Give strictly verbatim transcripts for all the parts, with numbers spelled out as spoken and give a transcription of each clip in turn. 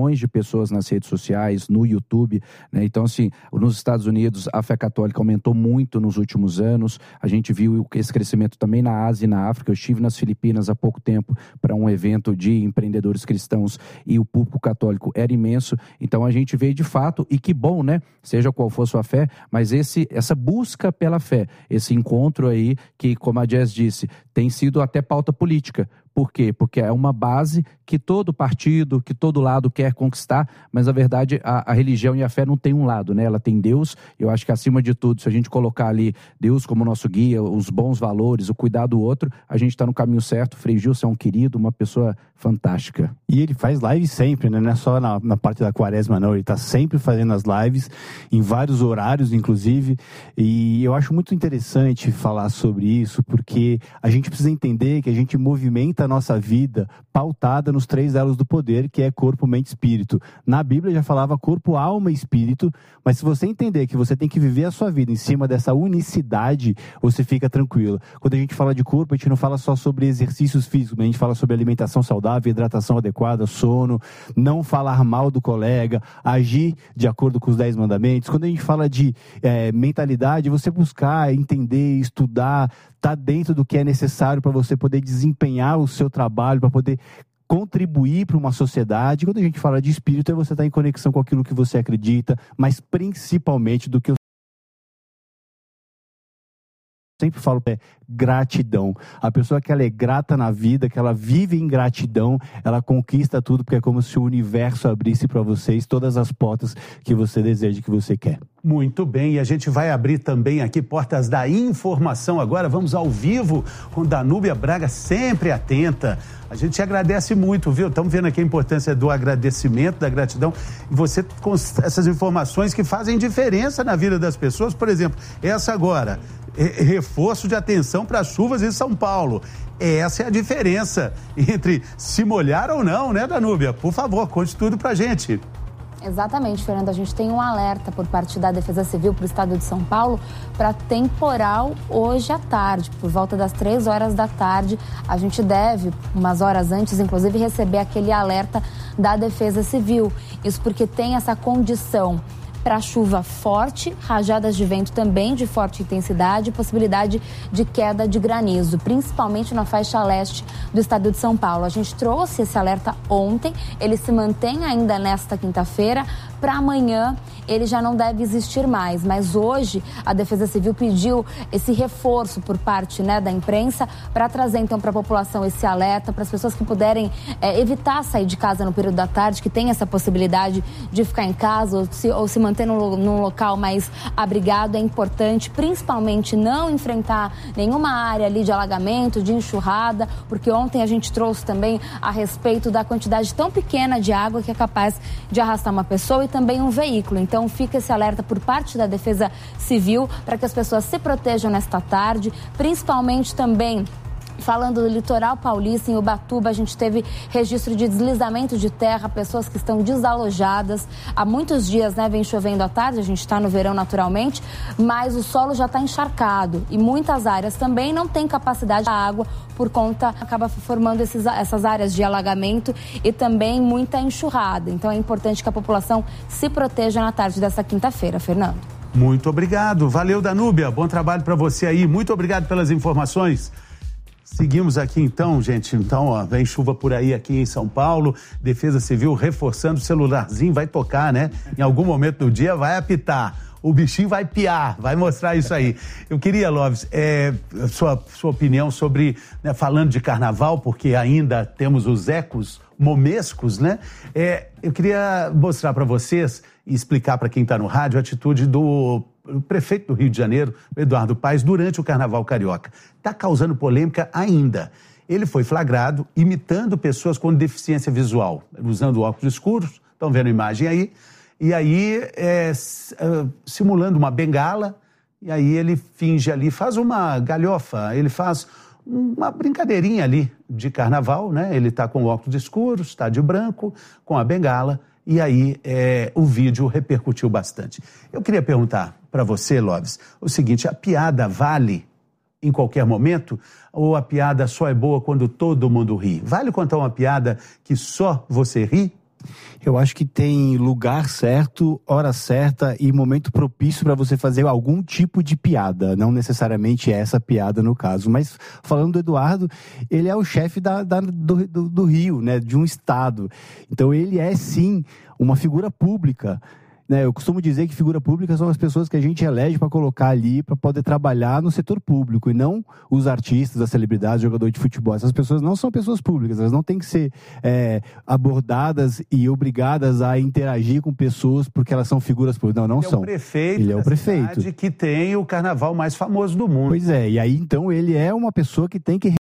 milhões de pessoas nas redes sociais, no YouTube, né? Então, assim, nos Estados Unidos, a fé católica aumentou muito nos últimos anos. A gente viu esse crescimento também na Ásia e na África. Eu estive nas Filipinas há pouco tempo para um evento de empreendedores cristãos e o público católico era imenso. Então, a gente vê de fato, e que bom, né? Seja qual for sua fé, mas esse, essa busca pela fé, esse encontro aí que, como a Jess disse, tem sido até pauta política. Por quê? Porque é uma base que todo partido, que todo lado quer conquistar, mas na verdade a, a religião e a fé não tem um lado, né? Ela tem Deus. Eu acho que acima de tudo, se a gente colocar ali Deus como nosso guia, os bons valores, o cuidar do outro, a gente está no caminho certo. Frei Gilson é um querido, uma pessoa fantástica. E ele faz live sempre, né? Não é só na, na parte da quaresma, não. Ele está sempre fazendo as lives, em vários horários, inclusive. E eu acho muito interessante falar sobre isso, porque a gente precisa entender que a gente movimenta a nossa vida pautada nos três elos do poder, que é corpo, mente e espírito. Na Bíblia já falava corpo, alma e espírito, mas se você entender que você tem que viver a sua vida em cima dessa unicidade, você fica tranquilo. Quando a gente fala de corpo, a gente não fala só sobre exercícios físicos, a gente fala sobre alimentação saudável, hidratação adequada, sono, não falar mal do colega, agir de acordo com os dez mandamentos. Quando a gente fala de é, mentalidade, você buscar entender, estudar, tá dentro do que é necessário para você poder desempenhar o seu trabalho, para poder contribuir para uma sociedade. Quando a gente fala de espírito, é você estar em conexão com aquilo que você acredita, mas principalmente do que eu sempre falo, é gratidão. A pessoa que ela é grata na vida, que ela vive em gratidão, ela conquista tudo, porque é como se o universo abrisse para vocês todas as portas que você deseja, que você quer. Muito bem, e a gente vai abrir também aqui portas da informação agora. Vamos ao vivo com Danúbia Braga, sempre atenta. A gente agradece muito, viu? Estamos vendo aqui a importância do agradecimento, da gratidão. E você com essas informações que fazem diferença na vida das pessoas. Por exemplo, essa agora, reforço de atenção para chuvas em São Paulo. Essa é a diferença entre se molhar ou não, né, Danúbia? Por favor, conte tudo pra gente. Exatamente, Fernando. A gente tem um alerta por parte da Defesa Civil para o estado de São Paulo para temporal hoje à tarde, por volta das três horas da tarde. A gente deve, umas horas antes, inclusive, receber aquele alerta da Defesa Civil. Isso porque tem essa condição para chuva forte, rajadas de vento também de forte intensidade e possibilidade de queda de granizo, principalmente na faixa leste do estado de São Paulo. A gente trouxe esse alerta ontem, ele se mantém ainda nesta quinta-feira. Para amanhã ele já não deve existir mais, mas hoje a Defesa Civil pediu esse reforço por parte, né, da imprensa para trazer então para a população esse alerta, para as pessoas que puderem é, evitar sair de casa no período da tarde, que tem essa possibilidade de ficar em casa ou se, ou se manter num, num local mais abrigado. É importante, principalmente, não enfrentar nenhuma área ali de alagamento, de enxurrada, porque ontem a gente trouxe também a respeito da quantidade tão pequena de água que é capaz de arrastar uma pessoa e também um veículo. Então fica esse alerta por parte da Defesa Civil para que as pessoas se protejam nesta tarde, principalmente também falando do litoral paulista. Em Ubatuba a gente teve registro de deslizamento de terra, pessoas que estão desalojadas. Há muitos dias, né, vem chovendo à tarde, a gente está no verão naturalmente, mas o solo já está encharcado e muitas áreas também não têm capacidade de água, por conta, acaba formando esses, essas áreas de alagamento e também muita enxurrada. Então é importante que a população se proteja na tarde dessa quinta-feira, Fernando. Muito obrigado, valeu, Danúbia, bom trabalho para você aí, muito obrigado pelas informações. Seguimos aqui então, gente, então ó, vem chuva por aí aqui em São Paulo, Defesa Civil reforçando, o celularzinho vai tocar, né? Em algum momento do dia vai apitar, o bichinho vai piar, vai mostrar isso aí. Eu queria, Loves, é, sua, sua opinião sobre, né, falando de carnaval, porque ainda temos os ecos momescos, né? É, eu queria mostrar para vocês e explicar para quem está no rádio a atitude do o prefeito do Rio de Janeiro, Eduardo Paes, durante o Carnaval Carioca. Está causando polêmica ainda. Ele foi flagrado imitando pessoas com deficiência visual, usando óculos escuros, estão vendo a imagem aí, e aí é, simulando uma bengala, e aí ele finge ali, faz uma galhofa, ele faz uma brincadeirinha ali de carnaval, né? Ele está com óculos escuros, está de branco, com a bengala, e aí é, o vídeo repercutiu bastante. Eu queria perguntar para você, Loves, o seguinte: a piada vale em qualquer momento ou a piada só é boa quando todo mundo ri? Vale contar uma piada que só você ri? Eu acho que tem lugar certo, hora certa e momento propício para você fazer algum tipo de piada. Não necessariamente essa piada no caso. Mas falando do Eduardo, ele é o chefe da, da, do, do, do Rio, né, de um estado. Então ele é sim uma figura pública. Eu costumo dizer que figura pública são as pessoas que a gente elege para colocar ali para poder trabalhar no setor público e não os artistas, as celebridades, jogadores de futebol. Essas pessoas não são pessoas públicas, elas não têm que ser é, abordadas e obrigadas a interagir com pessoas porque elas são figuras públicas. Não, não ele são. É o prefeito ele é o prefeito cidade que tem o carnaval mais famoso do mundo. Pois é, e aí então ele é uma pessoa que tem que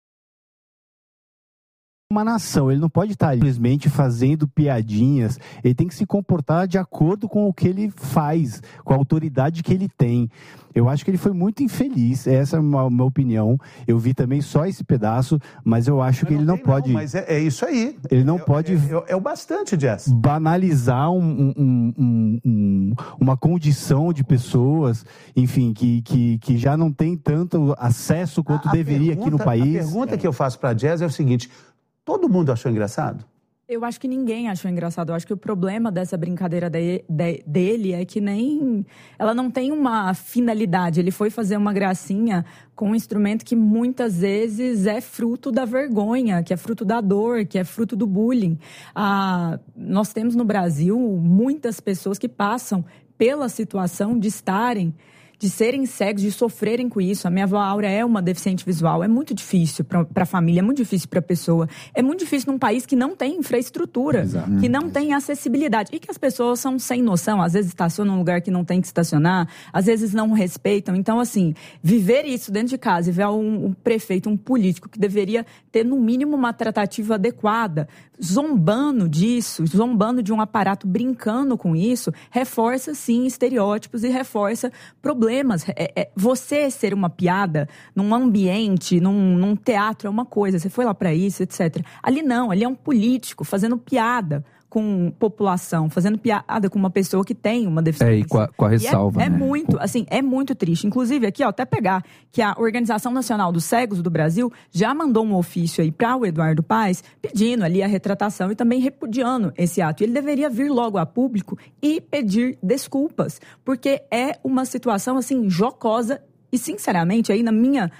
uma nação, ele não pode estar simplesmente fazendo piadinhas, ele tem que se comportar de acordo com o que ele faz, com a autoridade que ele tem. Eu acho que ele foi muito infeliz, essa é a minha opinião. Eu vi também só esse pedaço, mas eu acho mas que ele não, não pode... Não, mas é, é isso aí. Ele não é, pode... É, é, é o bastante, Jess. Banalizar um, um, um, um, uma condição de pessoas, enfim, que, que, que já não tem tanto acesso quanto a, a deveria pergunta, aqui no país. A pergunta é. que eu faço para a Jess é o seguinte... Todo mundo achou engraçado? Eu acho que ninguém achou engraçado. Eu acho que o problema dessa brincadeira de, de, dele é que nem... Ela não tem uma finalidade. Ele foi fazer uma gracinha com um instrumento que muitas vezes é fruto da vergonha, que é fruto da dor, que é fruto do bullying. Ah, nós temos no Brasil muitas pessoas que passam pela situação de estarem... de serem cegos, de sofrerem com isso. A minha avó Áurea é uma deficiente visual. É muito difícil para a família, é muito difícil para a pessoa. É muito difícil num país que não tem infraestrutura, Exato. que não tem acessibilidade. E que as pessoas são sem noção. Às vezes estacionam num lugar que não tem que estacionar, às vezes não respeitam. Então, assim, viver isso dentro de casa e ver um, um prefeito, um político que deveria ter, no mínimo, uma tratativa adequada, zombando disso, zombando de um aparato, brincando com isso, reforça, sim, estereótipos e reforça problemas. É, é, você ser uma piada num ambiente, num, num teatro é uma coisa, você foi lá para isso, etcétera. Ali não, ali é um político fazendo piada com população, fazendo piada com uma pessoa que tem uma deficiência. É, e com a, com a ressalva, é, é né? muito, assim, é muito triste. Inclusive, aqui, ó, até pegar que a Organização Nacional dos Cegos do Brasil já mandou um ofício aí para o Eduardo Paes, pedindo ali a retratação e também repudiando esse ato. E ele deveria vir logo a público e pedir desculpas, porque é uma situação, assim, jocosa e, sinceramente, aí na minha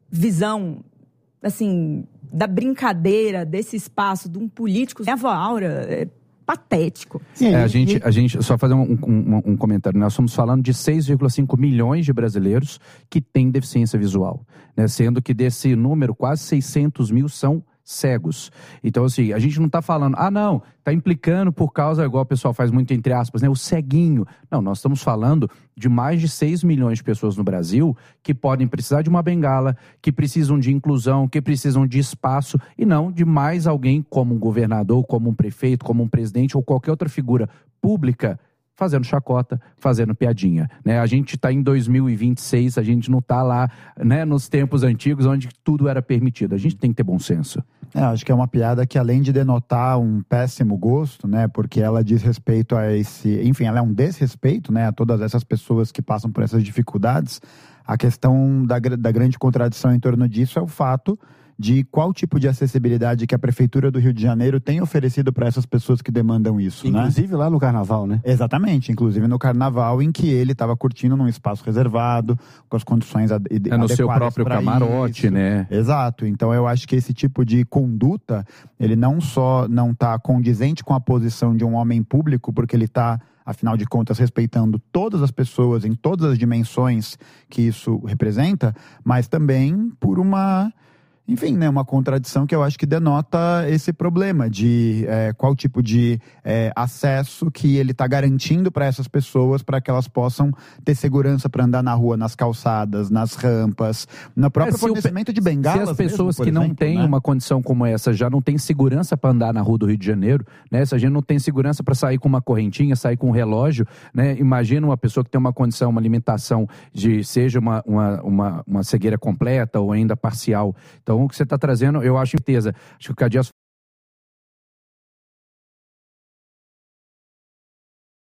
visão, assim, da brincadeira, desse espaço de um político, a avó Áurea é patético. É, a, gente, a gente, só fazer um, um, um comentário, nós estamos falando de seis vírgula cinco milhões de brasileiros que têm deficiência visual, né? Sendo que desse número, quase seiscentos mil são cegos. Então, assim, a gente não está falando, ah, não, está implicando por causa, igual o pessoal faz muito entre aspas, né, o ceguinho. Não, nós estamos falando de mais de seis milhões de pessoas no Brasil que podem precisar de uma bengala, que precisam de inclusão, que precisam de espaço, e não de mais alguém como um governador, como um prefeito, como um presidente ou qualquer outra figura pública fazendo chacota, fazendo piadinha, né? A gente está em dois mil e vinte e seis, a gente não está lá, né, nos tempos antigos onde tudo era permitido. A gente tem que ter bom senso. É, acho que é uma piada que, além de denotar um péssimo gosto, né, porque ela diz respeito a esse... Enfim, ela é um desrespeito, né, a todas essas pessoas que passam por essas dificuldades. A questão da, da grande contradição em torno disso é o fato de qual tipo de acessibilidade que a Prefeitura do Rio de Janeiro tem oferecido para essas pessoas que demandam isso, inclusive, né? Lá no Carnaval, né? Exatamente, inclusive no Carnaval, em que ele estava curtindo num espaço reservado, com as condições ad- é no seu próprio camarote, isso. né? Exato, então eu acho que esse tipo de conduta, ele não só não está condizente com a posição de um homem público, porque ele está, afinal de contas, respeitando todas as pessoas em todas as dimensões que isso representa, mas também por uma... Enfim, né, uma contradição que eu acho que denota esse problema de é, qual tipo de é, acesso que ele está garantindo para essas pessoas, para que elas possam ter segurança para andar na rua, nas calçadas, nas rampas, no próprio é, fornecimento o, de bengalas. Se as pessoas mesmo, que exemplo, não têm né? uma condição como essa já não têm segurança para andar na rua do Rio de Janeiro, né? Se a gente não tem segurança para sair com uma correntinha, sair com um relógio, né? Imagina uma pessoa que tem uma condição, uma alimentação de seja uma, uma, uma, uma cegueira completa ou ainda parcial. Então, o que você está trazendo, eu acho certeza. Acho que o Cadias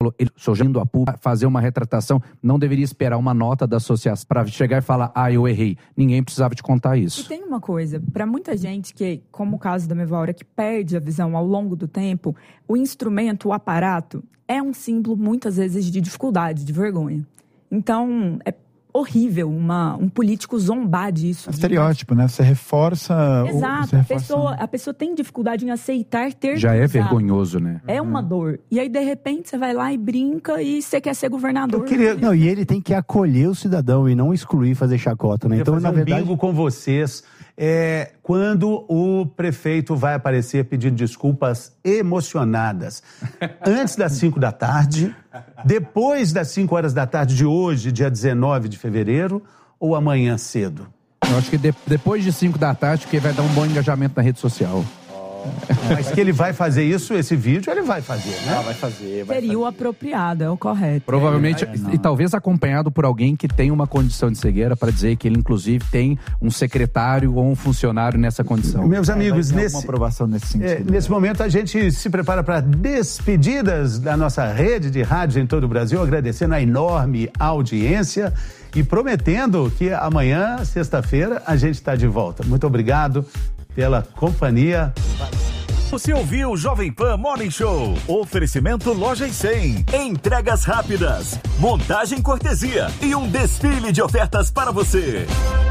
falou, ele surgindo a público, fazer uma retratação, não deveria esperar uma nota da associação para chegar e falar, ah, eu errei. Ninguém precisava te contar isso. E tem uma coisa, para muita gente que, como o caso da Mevaura, que perde a visão ao longo do tempo, o instrumento, o aparato, é um símbolo, muitas vezes, de dificuldade, de vergonha. Então, é horrível uma, um político zombar disso. É estereótipo, né? Você reforça... Exato. Você reforça... A, pessoa, a pessoa tem dificuldade em aceitar ter Já é vergonhoso, né? É uma dor. E aí, de repente, você vai lá e brinca e você quer ser governador. Eu queria... Não, e ele tem que acolher o cidadão e não excluir, fazer chacota, né? Eu então, fazer na um verdade... bingo com vocês. É, quando o prefeito vai aparecer pedindo desculpas emocionadas? Antes das cinco da tarde, depois das cinco horas da tarde de hoje, dia dezenove de fevereiro, ou amanhã cedo? Eu acho que de, depois de cinco da tarde, porque vai dar um bom engajamento na rede social. Mas que ele vai fazer isso, esse vídeo, ele vai fazer, né? Ah, vai fazer, vai Seria fazer. o apropriado, é o correto. Provavelmente, É, é, e talvez acompanhado por alguém que tem uma condição de cegueira para dizer que ele, inclusive, tem um secretário ou um funcionário nessa condição. Meus amigos, Vai ter nesse, uma aprovação nesse sentido. é, nesse momento a gente se prepara para despedidas da nossa rede de rádios em todo o Brasil, agradecendo a enorme audiência e prometendo que amanhã, sexta-feira, a gente está de volta. Muito obrigado pela companhia. Você ouviu o Jovem Pan Morning Show. Oferecimento Loja e cem. Entregas rápidas. Montagem cortesia. E um desfile de ofertas para você.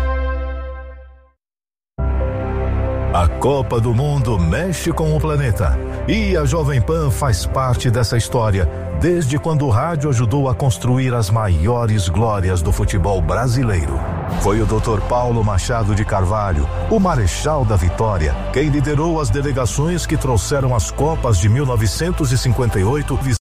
A Copa do Mundo mexe com o planeta. E a Jovem Pan faz parte dessa história desde quando o rádio ajudou a construir as maiores glórias do futebol brasileiro. Foi o doutor Paulo Machado de Carvalho, o Marechal da Vitória, quem liderou as delegações que trouxeram as Copas de mil novecentos e cinquenta e oito e mil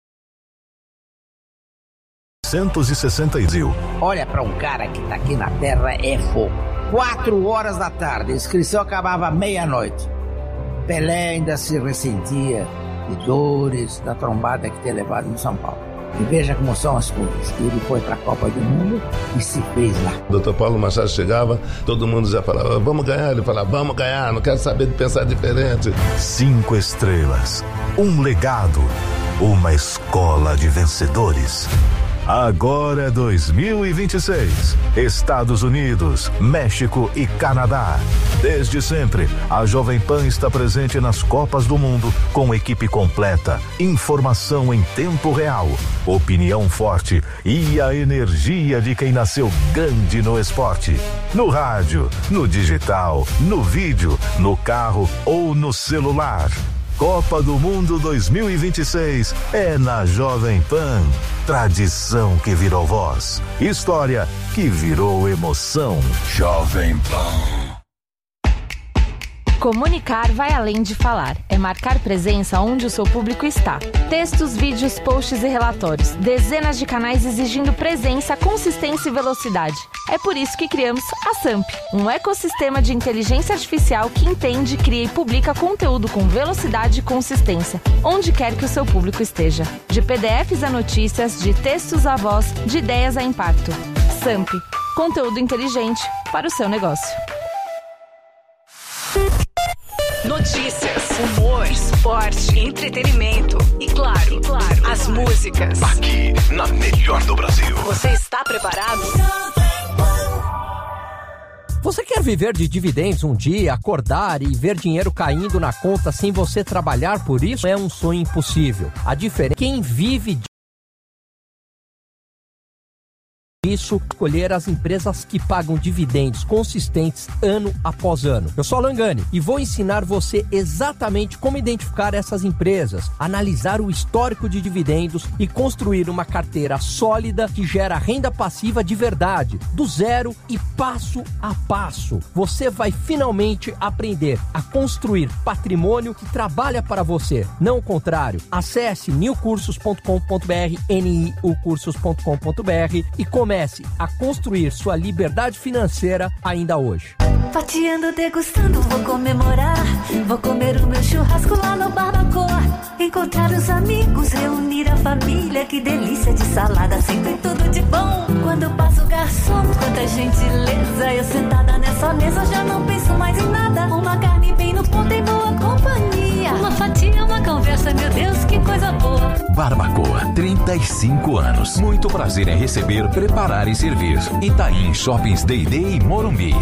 novecentos e sessenta e oito. Olha, para um cara que tá aqui na Terra é fogo. Quatro horas da tarde, a inscrição acabava meia-noite. Pelé ainda se ressentia de dores da trombada que tinha levado em São Paulo. E veja como são as coisas. Ele foi para a Copa do Mundo e se fez lá. O doutor Paulo Machado chegava, todo mundo já falava, vamos ganhar. Ele falava, vamos ganhar, não quero saber de pensar diferente. Cinco estrelas, um legado, uma escola de vencedores. Agora é dois mil e vinte e seis. Estados Unidos, México e Canadá. Desde sempre, a Jovem Pan está presente nas Copas do Mundo com equipe completa, informação em tempo real, opinião forte e a energia de quem nasceu grande no esporte. No rádio, no digital, no vídeo, no carro ou no celular. Copa do Mundo dois mil e vinte e seis é na Jovem Pan. Tradição que virou voz. História que virou emoção. Jovem Pan. Comunicar vai além de falar. É marcar presença onde o seu público está. Textos, vídeos, posts e relatórios. Dezenas de canais exigindo presença, consistência e velocidade. É por isso que criamos a Samp, um ecossistema de inteligência artificial que entende, cria e publica conteúdo com velocidade e consistência, onde quer que o seu público esteja. De P D Fs a notícias, de textos a voz, de ideias a impacto. Samp, conteúdo inteligente para o seu negócio. Notícias, humor, esporte, entretenimento e claro, e claro, as músicas. Aqui, na melhor do Brasil. Você está preparado? Você quer viver de dividendos um dia, acordar e ver dinheiro caindo na conta sem você trabalhar por isso? É um sonho impossível. A diferença é quem vive de isso, escolher as empresas que pagam dividendos consistentes ano após ano. Eu sou Alan Gani e vou ensinar você exatamente como identificar essas empresas, analisar o histórico de dividendos e construir uma carteira sólida que gera renda passiva de verdade, do zero e passo a passo. Você vai finalmente aprender a construir patrimônio que trabalha para você, não o contrário. Acesse new cursos ponto com ponto b r, n i u cursos ponto com ponto b r e comece a construir sua liberdade financeira ainda hoje. Fatiando, degustando, vou comemorar. Vou comer o meu churrasco lá no Barbacoa. Encontrar os amigos, reunir a família. Que delícia de salada, sempre tudo de bom. Quando passa o garçom, quanta gentileza. Eu sentada nessa mesa já não penso mais em nada. Uma carne bem no ponto em boa companhia. Uma fatia, uma conversa, meu Deus, que coisa boa. Barbacoa, trinta e cinco anos. Muito prazer em receber, preparar e servir. Itaim Shoppings D e D e Morumbi.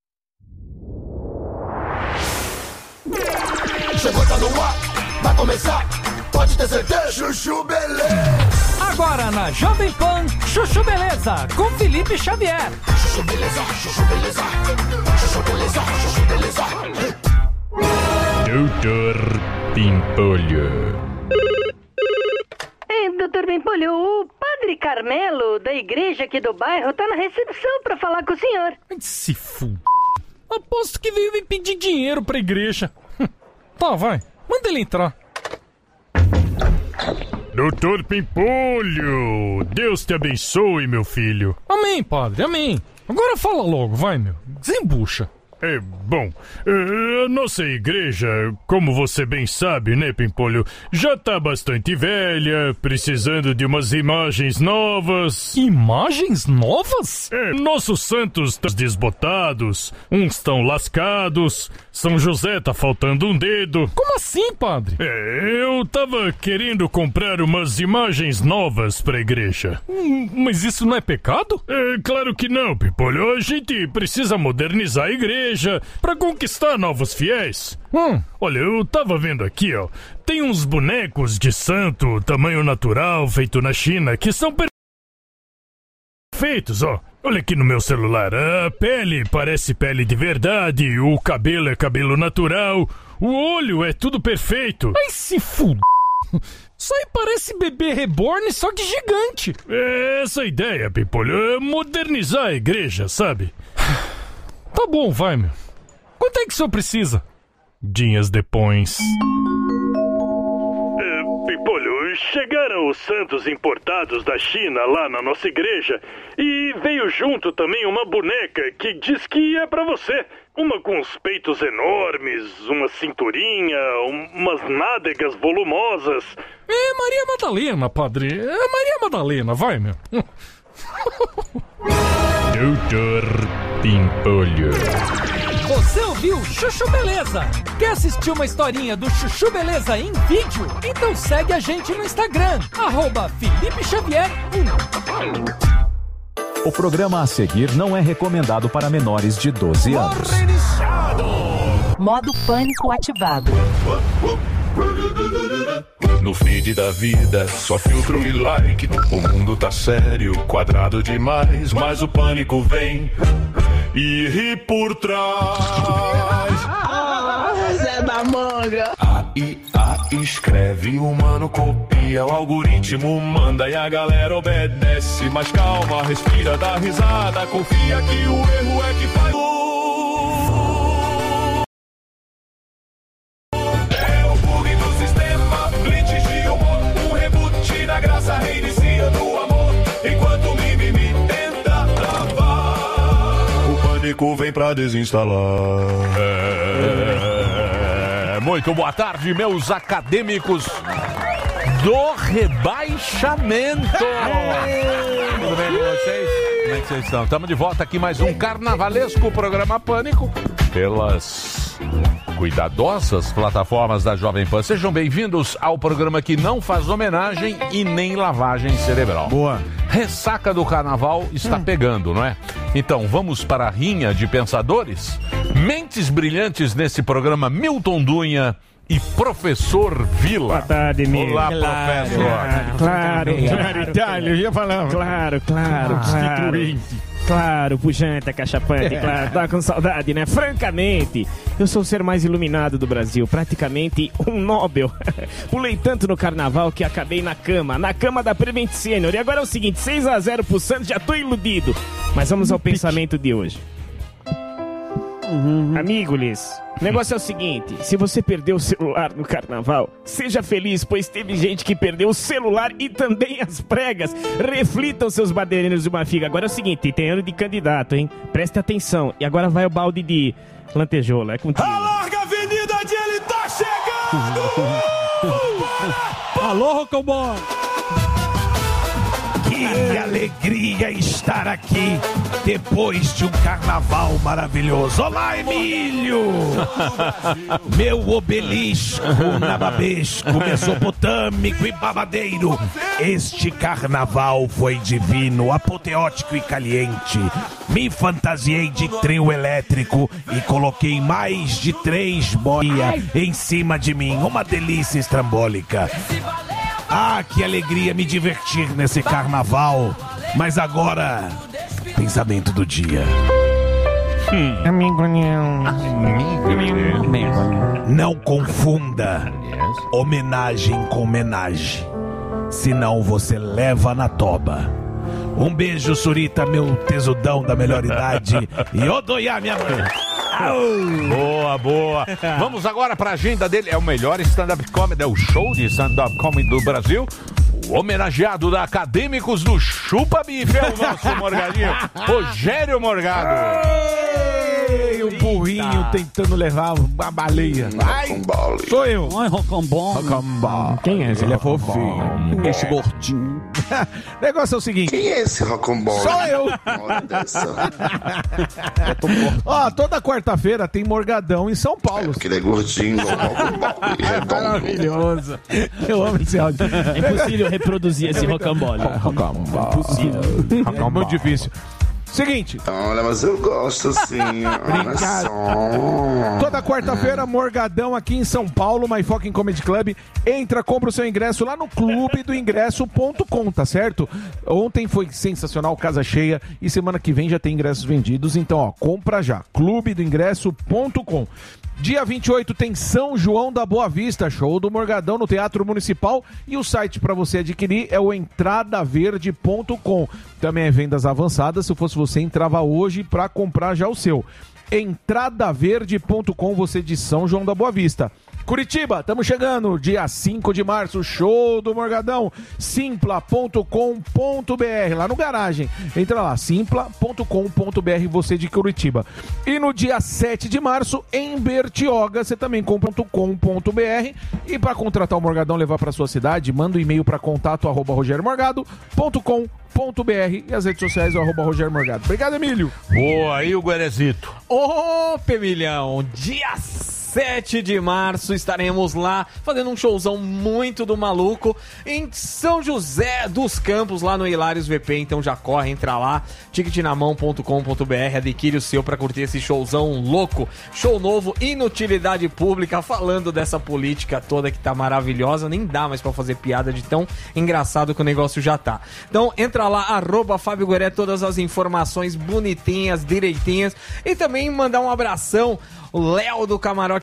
Chegou, tá no ar, vai começar, pode ter certeza. Chuchu Beleza. Agora na Jovem Pan, Chuchu Beleza, com Felipe Xavier. Chuchu Beleza, Chuchu Beleza, Chuchu Beleza, Chuchu Beleza. Doutor Pimpolho. Ei, doutor Pimpolho, o Padre Carmelo, da igreja aqui do bairro, tá na recepção pra falar com o senhor. Se f... Aposto que veio me pedir dinheiro pra igreja. Tá, vai. Manda ele entrar. Doutor Pimpolho, Deus te abençoe, meu filho. Amém, padre, amém. Agora fala logo, vai, meu. Desembucha. É, bom, a nossa igreja, como você bem sabe, né, Pimpolho, já tá bastante velha, precisando de umas imagens novas. Imagens novas? É, nossos santos estão desbotados, uns estão lascados, São José tá faltando um dedo. Como assim, padre? É, eu tava querendo comprar umas imagens novas pra igreja. Hum, mas isso não é pecado? É, claro que não, Pimpolho, a gente precisa modernizar a igreja para conquistar novos fiéis. Hum, olha, eu tava vendo aqui, ó. Tem uns bonecos de santo, tamanho natural, feito na China, que são perfeitos, ó. Olha aqui no meu celular. A pele parece pele de verdade, o cabelo é cabelo natural, o olho é tudo perfeito. Ai, se fuda. Isso aí parece bebê reborn, só que gigante. É essa a ideia, Pimpolho, é modernizar a igreja, sabe? Tá bom, vai, meu. Quanto é que o senhor precisa? Dias depois. É, Pimpolho, chegaram os santos importados da China lá na nossa igreja e veio junto também uma boneca que diz que é pra você. Uma com os peitos enormes, uma cinturinha, um, umas nádegas volumosas. É Maria Madalena, padre. É Maria Madalena, vai, meu. Doutor Pimpolho. Você ouviu Chuchu Beleza? Quer assistir uma historinha do Chuchu Beleza em vídeo? Então segue a gente no Instagram, arroba Felipe Xavier um. O programa a seguir não é recomendado para menores de doze anos. Modo pânico ativado. No feed da vida, só filtro e like. O mundo tá sério, quadrado demais. Mas o pânico vem e ri por trás. Ah, Zé da Manga. A I A escreve, o humano copia, o algoritmo manda e a galera obedece. Mas calma, respira, dá risada, confia que o erro é que faz. Reinicia no amor, enquanto o mimimi tenta travar. O pânico vem pra desinstalar. É... Muito boa tarde, meus acadêmicos do rebaixamento. Tudo bem com vocês? Como é que vocês estão? Estamos de volta aqui, mais um carnavalesco programa Pânico pelas cuidadosas plataformas da Jovem Pan. Sejam bem-vindos ao programa que não faz homenagem e nem lavagem cerebral. Boa. Ressaca do carnaval está hum. pegando, não é? Então, vamos para a rinha de pensadores? Mentes brilhantes nesse programa, Milton Dunha e Professor Vila. Boa tarde, Milton. Olá, claro, professor. Claro, claro, claro, Itália, eu ia falar. Claro, claro, claro. Claro, pujante, cachapante, claro, tá com saudade, né? Francamente, eu sou o ser mais iluminado do Brasil, praticamente um Nobel. Pulei tanto no carnaval que acabei na cama, na cama da Prevent Senior. E agora é o seguinte, seis a zero pro Santos, já tô iludido. Mas vamos ao pensamento de hoje. Uhum. Amigos, o negócio é o seguinte, se você perdeu o celular no carnaval, seja feliz, pois teve gente que perdeu o celular e também as pregas. Reflitam, seus badeirinhos de uma figa. Agora é o seguinte, tem ano de candidato, hein? Preste atenção. E agora vai o balde de lantejoula, é contigo. A larga avenida de ele tá chegando! Alô, Rocambole! Que alegria estar aqui depois de um carnaval maravilhoso. Olá, Emílio! Meu obelisco, nababesco, mesopotâmico e babadeiro. Este carnaval foi divino, apoteótico e caliente. Me fantasiei de trio elétrico e coloquei mais de três boias em cima de mim. Uma delícia estrambólica. Ah, que alegria me divertir nesse carnaval. Mas agora, pensamento do dia. Hum. Amigo não confunda homenagem com homenagem, senão você leva na toba. Um beijo, Surita, meu tesudão da melhor idade. E odoiá, minha mãe. Boa, boa. Vamos agora para a agenda dele. É o melhor stand-up comedy, é o show de stand-up comedy do Brasil. O homenageado da Acadêmicos do Chupa Bife é o nosso Morgadinho, Rogério Morgado. Ei, o burrinho tentando levar uma baleia. Vai, sou eu. Ai, Rocambole. Rocambole. Quem é esse? Ele é fofinho. Esse gordinho. O negócio é o seguinte. Quem é esse Rocambole? Sou eu. Ó, toda quarta-feira tem Morgadão em São Paulo. É porque ele é gordinho, é maravilhoso. Eu amo esse áudio. É impossível reproduzir esse Rocambole. Rocambole. É impossível. É muito difícil. Seguinte. Olha, mas eu gosto assim. Olha só. Toda quarta-feira, Morgadão aqui em São Paulo, My Fucking Comedy Club. Entra, compra o seu ingresso lá no clube do ingresso ponto com, tá certo? Ontem foi sensacional, casa cheia. E semana que vem já tem ingressos vendidos. Então, ó, compra já. clube do ingresso ponto com. Dia vinte e oito tem São João da Boa Vista, show do Morgadão no Teatro Municipal. E o site para você adquirir é o entrada verde ponto com. Também é vendas avançadas. Se fosse você, entrava hoje para comprar já o seu. entrada verde ponto com, você de São João da Boa Vista. Curitiba, estamos chegando, dia cinco de março, show do Morgadão, simpla ponto com ponto b r, lá no garagem. Entra lá, simpla ponto com ponto b r, você de Curitiba. E no dia sete de março, em Bertioga, você também compra .com ponto b r. E para contratar o Morgadão, levar para sua cidade, manda um e-mail para contato arroba rogério morgado ponto com ponto b r e as redes sociais arroba Rogério Morgado. Obrigado, Emílio. Boa, aí o Guerezito. Ô, Pemilhão, dia sete de março estaremos lá fazendo um showzão muito do maluco em São José dos Campos, lá no Hilários V P. Então já corre, entra lá, ticket na mão ponto com ponto b r, adquire o seu pra curtir esse showzão louco. Show novo, inutilidade pública, falando dessa política toda que tá maravilhosa. Nem dá mais pra fazer piada de tão engraçado que o negócio já tá. Então entra lá, arroba Fábio Gueré, todas as informações bonitinhas, direitinhas. E também mandar um abração, o Léo do Camarote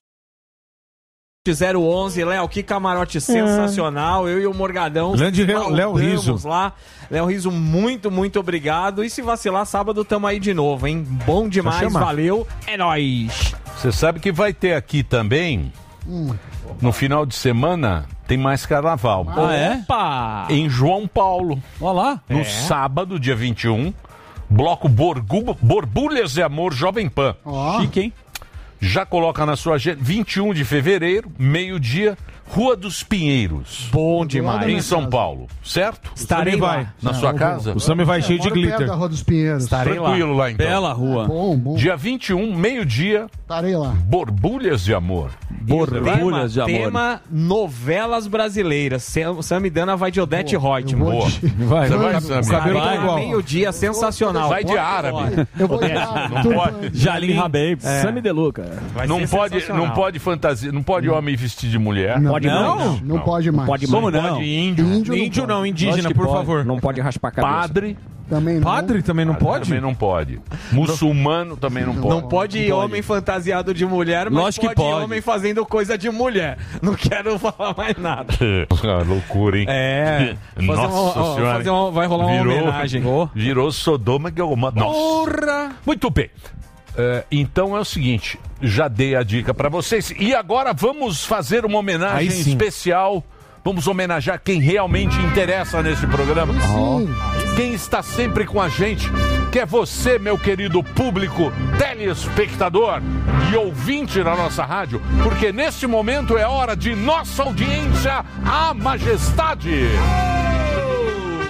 zero onze, Léo, que camarote sensacional. Eu e o Morgadão. Grande Léo Riso. Lá. Léo Riso, muito, muito obrigado. E se vacilar, sábado tamo aí de novo, hein? Bom demais, valeu, é nóis. Você sabe que vai ter aqui também, hum. no final de semana, tem mais carnaval. Ah, é? Opa! Em João Paulo. Olha lá. No é. sábado, dia vinte e um, bloco Borgu... Borbulhas de Amor Jovem Pan. Oh. Chique, hein? Já coloca na sua agenda, vinte e um de fevereiro, meio-dia, Rua dos Pinheiros. Bom demais. Em São Paulo, certo? Estarei lá. Vai. Na sua casa? O Sami vai é, cheio de glitter. Perto da Rua dos Pinheiros. Estarei Tranquilo lá. lá, então. Bela rua. É bom, bom. Dia vinte e um, meio-dia. Estarei lá. Borbulhas de Amor. Borbulhas de Amor. Tema novelas brasileiras. Samidana vai de Odete Reutemann. Boa. Vai, Você vai, vai, Sami. o cabelo tá igual. Meio-dia, sensacional. Vai de árabe. Eu vou Não pode. Jalim Rabei. É. Sami Deluca. Não pode, não pode fantasia, não pode homem vestir de mulher. Não, pode não, não. Não, não pode mais. Pode Como mais. não? Pode índio. Índio, Índio não, não indígena, por pode. favor. Não pode raspar a cabeça. Padre. Também não. Padre também não Padre pode? Também não pode. Muçulmano também não pode. Não pode ir homem fantasiado de mulher, mas Lógico pode, que pode ir homem fazendo coisa de mulher. Não quero falar mais nada. Loucura, hein? É. Nossa fazer uma, ó, senhora. fazer uma, vai rolar virou, uma homenagem. Virou Sodoma e Gomorra. Nossa. Porra! Muito bem. Uh, então é o seguinte, já dei a dica pra vocês. E agora vamos fazer uma homenagem especial. Vamos homenagear quem realmente interessa nesse programa. Sim. Quem está sempre com a gente, que é você, meu querido público, telespectador e ouvinte da nossa rádio, porque neste momento é hora de nossa audiência, a Majestade.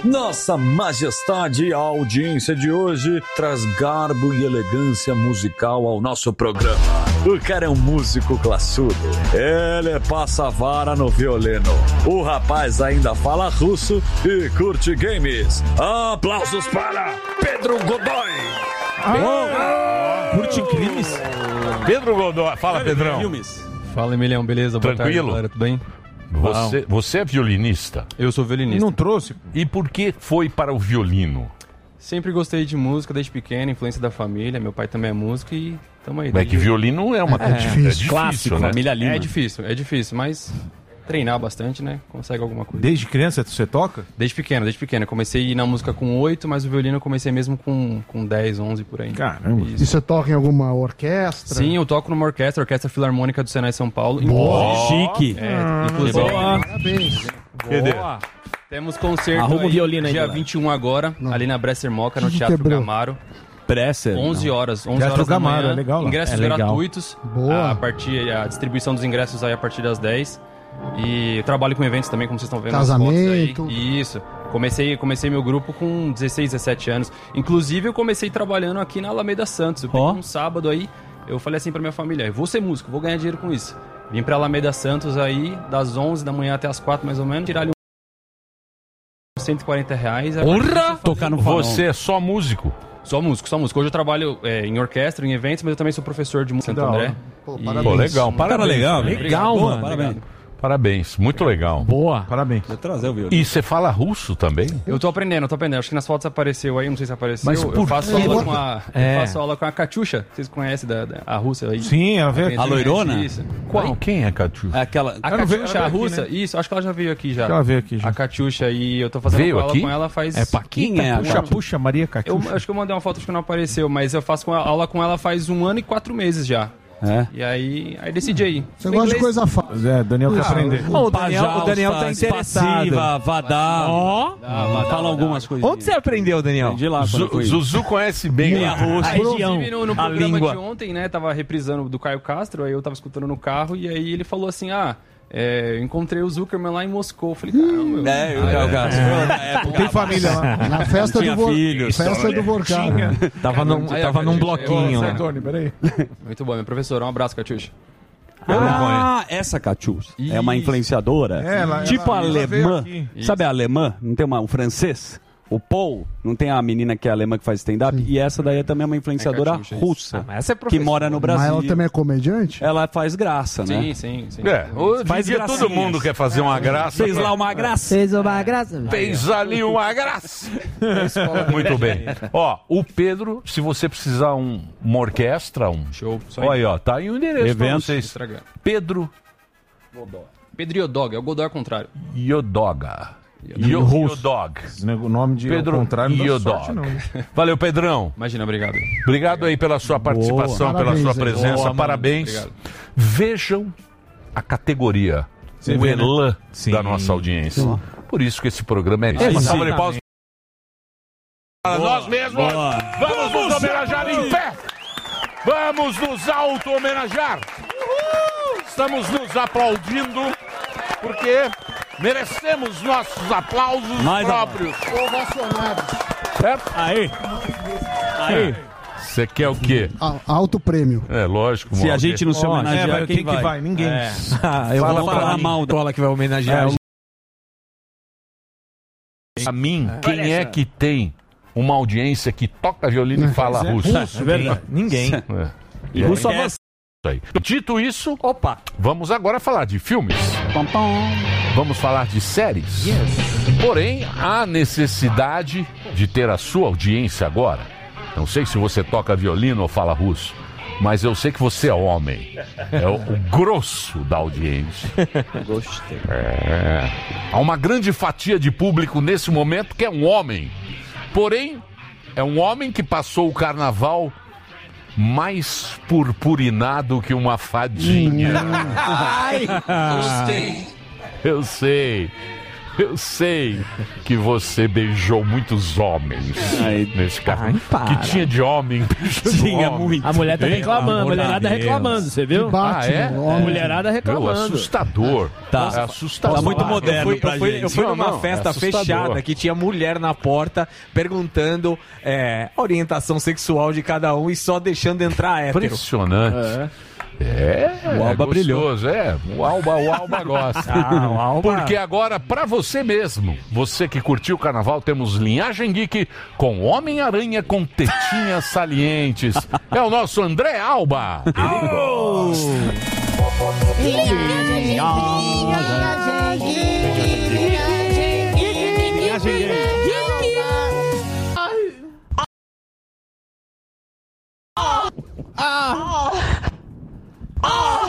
Nossa Majestade, a audiência de hoje traz garbo e elegância musical ao nosso programa. O cara é um músico classudo. Ele passa a vara no violino. O rapaz ainda fala russo e curte games. Aplausos para Pedro Godoy. Ah, curte crimes? Pedro Godoy. Fala, Pedrão. Fala, Emiliano, beleza? Boa Tranquilo? tarde, galera, tudo bem? Você, você é violinista? Eu sou violinista. Não trouxe? E por que foi para o violino? Sempre gostei de música desde pequeno, influência da família. Meu pai também é músico e tamo aí. É que violino é uma é, é difícil, é difícil, clássico, né? família Lima. É difícil, é difícil, mas treinar bastante, né? Consegue alguma coisa. Desde criança você toca? Desde pequeno, desde pequeno. Eu comecei a ir na música com oito, mas o violino eu comecei mesmo com, com dez, onze por aí. Caramba. Isso. E você toca em alguma orquestra? Sim, eu toco numa orquestra, Orquestra Filarmônica do Senai São Paulo. Boa. Chique. É, Ah, inclusive. boa. Parabéns. Boa. Temos concerto Arruma aí, o violino aí, dia galera. vinte e um agora, ali na Bresser Moca, no Que Teatro quebrou? Gamaro. Bresser? onze Não. horas, onze Teatro horas da Gamaro, manhã. é legal lá. Ingressos É legal. gratuitos. Boa. A, partir, a distribuição dos ingressos aí a partir das dez. E eu trabalho com eventos também, como vocês estão vendo nas Casamento. fotos aí. Isso. Comecei, comecei meu grupo com dezesseis, dezessete anos. Inclusive, eu comecei trabalhando aqui na Alameda Santos. Eu peguei um sábado aí, eu falei assim pra minha família, vou ser músico, vou ganhar dinheiro com isso. Vim pra Alameda Santos aí, das onze da manhã até as quatro mais ou menos, tirar ali uns cento e quarenta reais. Porra! Tocar no Você é só músico? Só músico, só músico. Hoje eu trabalho é, em orquestra, em eventos, mas eu também sou professor de música em Santo André. Pô, E- Pô, legal, parabéns. legal, Legal, legal, mano. parabéns. Parabéns, muito legal. Boa. Parabéns. Vou trazer o violino. E você fala russo também? Eu tô aprendendo, eu tô aprendendo. Acho que nas fotos apareceu aí, não sei se apareceu. Mas eu por faço quê? aula com a, É. eu faço aula com a Katyusha. Vocês conhecem da, da- a Rússia aí? Sim, ela veio aqui. A loirona? Isso. Qual? Quem é a Katyusha? Aquela, a Ela não veio- Katyusha, ela a veio aqui, russa, né? isso, acho que ela já veio aqui já. Ela veio aqui já. A Katyusha, e eu tô fazendo Veio aula aqui? com ela faz... É Paquita? Quem é? Puxa, puxa, Maria Katyusha. Eu acho que eu mandei uma foto, acho que não apareceu, mas eu faço com ela- aula com ela faz um ano e quatro meses já. É? E aí, aí decidi aí. Você gosta de coisa fácil. É, Daniel quer aprender. O Daniel, o Daniel tá interessado. Vadar. Ó. Fala algumas coisas. Onde você aprendeu, Daniel? De lá, Zu- Zuzu conhece bem Meia lá. Rússia. A região, no, no a programa língua. de ontem, né, tava reprisando do Caio Castro, aí eu tava escutando no carro, e aí ele falou assim, ah, é, eu encontrei o Zuckerman lá em Moscou. Eu falei, caramba, meu. É, o Caio Castro. Tem família lá. Na festa Tinha do Vor... filhos. Festa do Vorcado. Tava num, Aí, tava a num Katyusha, bloquinho. eu- lá. Santoni, peraí. Muito bom, meu professor. Um abraço, Katyusha. Ah, essa Katyusha é uma Isso. influenciadora. É, ela- tipo ela- ela veio alemã. aqui. Sabe a alemã? Não tem uma, o francês? O Paul, não tem a menina que é alemã que faz stand-up? E essa daí é também uma influenciadora É Katyusha, isso. russa. Ah, mas essa é que professora. mora no Brasil. Mas ela também é comediante? Ela faz graça, né? Sim, sim, sim. É, hoje em Faz dia gracinhas. todo mundo quer fazer uma graça. Fez lá uma graça. Fez uma graça. Fez ali uma graça. Muito bem. Ó, o Pedro, se você precisar um, uma orquestra, um. Show. Só aí. Olha aí, ó, tá aí o endereço pra Evento. vocês. Estragar. Pedro Pedro Iodog, é o Godoy ao contrário. Yodoga. Em Yo- russo. Yodog. O nome de Pedro ao contrário não dá Yodog. sorte, não. Valeu, Pedrão. Imagina, obrigado. Obrigado aí pela sua participação, pela Parabéns sua aí. presença. Boa, mano. Parabéns. Obrigado. Vejam a categoria, Você o vê, né? elan Sim. da nossa audiência. Por isso que esse programa é isso. Uma salva de palmas para nós mesmos. Vamos nos homenagear em pé. Vamos nos auto-homenagear. Estamos nos aplaudindo porque merecemos nossos aplausos Mais próprios. Ovacionados. Certo? Aí. Aí. Você quer o quê? A- Alto prêmio. É lógico. Se a Mauro. gente não se Ó, homenagear, é, vai, quem, quem que vai? Ninguém. É. Ah, eu Fala vou pra falar mim. mal do Cola que vai homenagear. A mim, quem é que tem uma audiência que toca violino e fala Mas é russo? russo, é verdade. Ninguém. É. E É. russo É avançado. isso aí. Dito isso, Opa. vamos agora falar de filmes. Vamos falar de séries. Porém, há necessidade de ter a sua audiência agora. Não sei se você toca violino ou fala russo, mas eu sei que você é homem. É o, o grosso da audiência. Gostei. É. Há uma grande fatia de público nesse momento que é um homem. Porém, é um homem que passou o carnaval mais purpurinado que uma fadinha. Ai, gostei. Eu sei. Eu sei que você beijou muitos homens nesse carro. para. Que tinha de homem beijando Tinha homem. muito. A mulher tá Hein? reclamando, a Amor mulherada de Deus. reclamando, você viu? Que bate, Ah, é? no A homem. mulherada reclamando. Meu, assustador. Tá. É assustador. Tá muito moderno eu fui, pra eu fui, gente. eu fui Não, numa não, festa é assustador. fechada que tinha mulher na porta perguntando é, a orientação sexual de cada um e só deixando entrar hétero. Impressionante. É. É, O Alba é brilhou. gostoso, é. O Alba, o Alba gosta. Ah, o Alba- Porque agora, pra você mesmo, você que curtiu o carnaval, temos Linhagem Geek com Homem-Aranha com tetinhas salientes. É o nosso André Alba. Ah! Ah!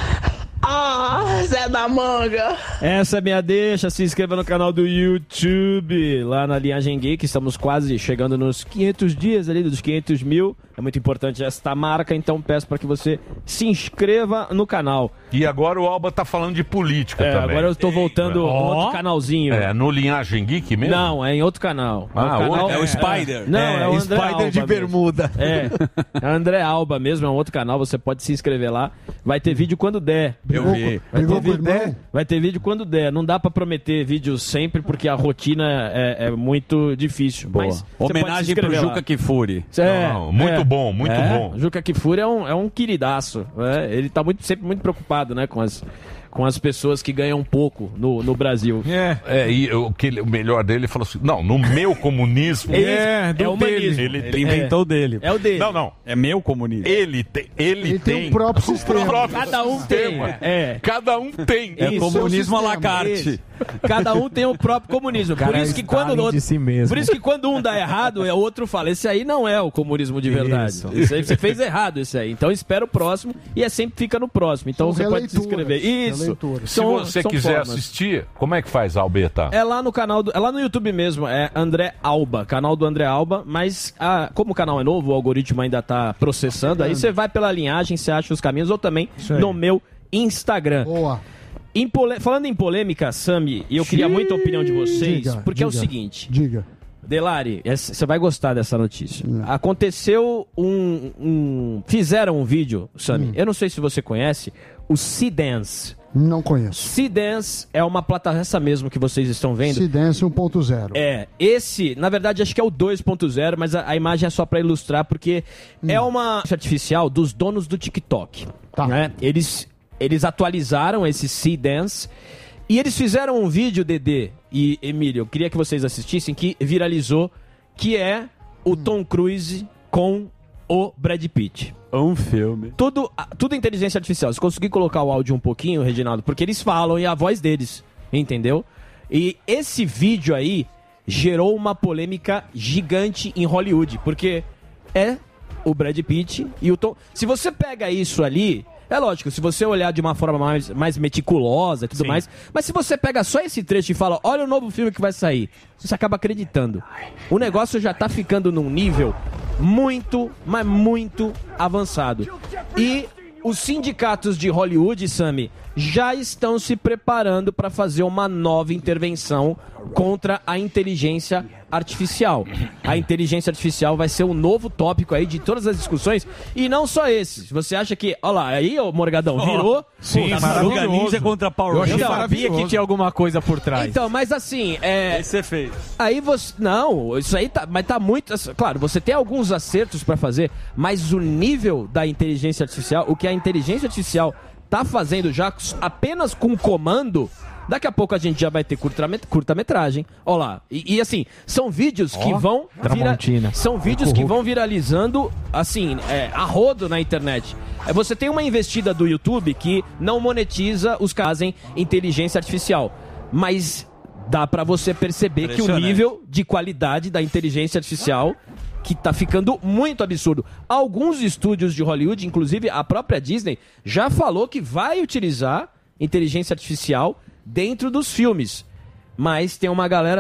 Ah! Zé da Manga! Essa é minha deixa, se inscreva no canal do YouTube, lá na Linhagem Geek, estamos quase chegando nos quinhentos dias ali, dos quinhentos mil, é muito importante esta marca, então peço para que você se inscreva no canal. E agora o Alba tá falando de política É, também. agora eu tô voltando Ó. no outro canalzinho. É, no Linhagem Geek mesmo? Não, é em outro canal. Ah, É o canal- outro? É o Spider. Não, é, É, o André Spider Alba de mesmo. bermuda. É, é André Alba mesmo, é um outro canal, você pode se inscrever lá. Vai ter vídeo quando der. Eu vi. Vai ter, Brigou com o vídeo, irmão? vai ter vídeo quando der. Não dá pra prometer vídeo sempre, porque a rotina é, é muito difícil. Boa. Mas você pode se Homenagem pro inscrever lá. Juca Kifuri. É, Não, muito é. bom, muito É, bom. Juca Kifuri é um, é um queridaço. né? Ele tá muito, sempre muito preocupado, né, com as, com as pessoas que ganham pouco no, no Brasil. É, é e o, que ele- o melhor dele, ele falou assim, não, no meu comunismo... É, do é o humanismo. Ele, Ele tem- inventou o dele. É o dele. Não, não. É meu comunismo. Ele tem... Ele, Ele tem o próprio sistema. próprio Cada um sistema. tem. É. Cada um tem. É Isso. comunismo à la Isso. carte. Cada um tem o próprio comunismo. O cara Por isso é que quando Stalin o outro, de si mesmo. Por isso que quando um dá errado, é o outro fala, esse aí não é o comunismo de verdade. Isso. Isso aí você fez errado esse aí. Então espera o próximo e é sempre fica no próximo. Então São você pode se releituras, inscrever. Isso. releituras. Se São- você são quiser formas. assistir, como é que faz, Albeta? É lá no canal, do, é lá no YouTube mesmo, é André Alba, canal do André Alba, mas ah, como o canal é novo, o algoritmo ainda tá processando, aí você vai pela linhagem, você acha os caminhos, ou também aí. no meu Instagram. Boa. Em pole- Falando em polêmica, Sami, e eu queria muito a opinião de vocês, Diga, porque é o diga. seguinte, Diga. Delari, essa- você vai gostar dessa notícia. Hum. Aconteceu um, um- Fizeram um vídeo, Hum. Sami, eu não sei se você conhece, o C-Dance. Não conheço. C-Dance é uma plataforma, essa mesmo que vocês estão vendo. C-Dance um ponto zero. É, esse, na verdade, acho que é o dois ponto zero, mas a, a imagem é só pra ilustrar, porque é uma artificial dos donos do TikTok. Né? Eles, eles atualizaram esse C-Dance e eles fizeram um vídeo, Dedê e Emílio, eu queria que vocês assistissem, que viralizou, que é o Tom Cruise com o Brad Pitt. Um filme. Tudo, tudo é inteligência artificial. Se conseguir colocar o áudio um pouquinho, Reginaldo, porque eles falam e é a voz deles, entendeu? E esse vídeo aí gerou uma polêmica gigante em Hollywood, porque é o Brad Pitt e o Tom... Se você pega isso ali, é lógico, se você olhar de uma forma mais, mais meticulosa e tudo Sim. mais, mas se você pega só esse trecho e fala, olha o novo filme que vai sair, você acaba acreditando. O negócio já tá ficando num nível muito, mas muito avançado. E os sindicatos de Hollywood, Sami, já estão se preparando para fazer uma nova intervenção contra a inteligência artificial. A inteligência artificial vai ser um novo tópico aí de todas as discussões, e não só esse. Se você acha que, olha lá, aí, ô Morgadão, virou... Sim, Pô, Tartaruga Ninja contra Power Eu Rangers. achei Eu maravilhoso. sabia que tinha alguma coisa por trás. Então, mas assim, é... Esse você fez. Aí você... Não, isso aí tá... Mas tá muito... Claro, você tem alguns acertos pra fazer, mas o nível da inteligência artificial, o que a inteligência artificial tá fazendo já apenas com comando... Daqui a pouco a gente já vai ter curta-met- curta-metragem. Olha lá. E, e, assim, são vídeos que Ó, vão... Tramontina. São vídeos que vão viralizando, assim, é, a rodo na internet. É, você tem uma investida do YouTube que não monetiza os que fazem inteligência artificial. Mas dá pra você perceber que o Impressionante. nível de qualidade da inteligência artificial que tá ficando muito absurdo. Alguns estúdios de Hollywood, inclusive a própria Disney, já falou que vai utilizar inteligência artificial dentro dos filmes. Mas tem uma galera,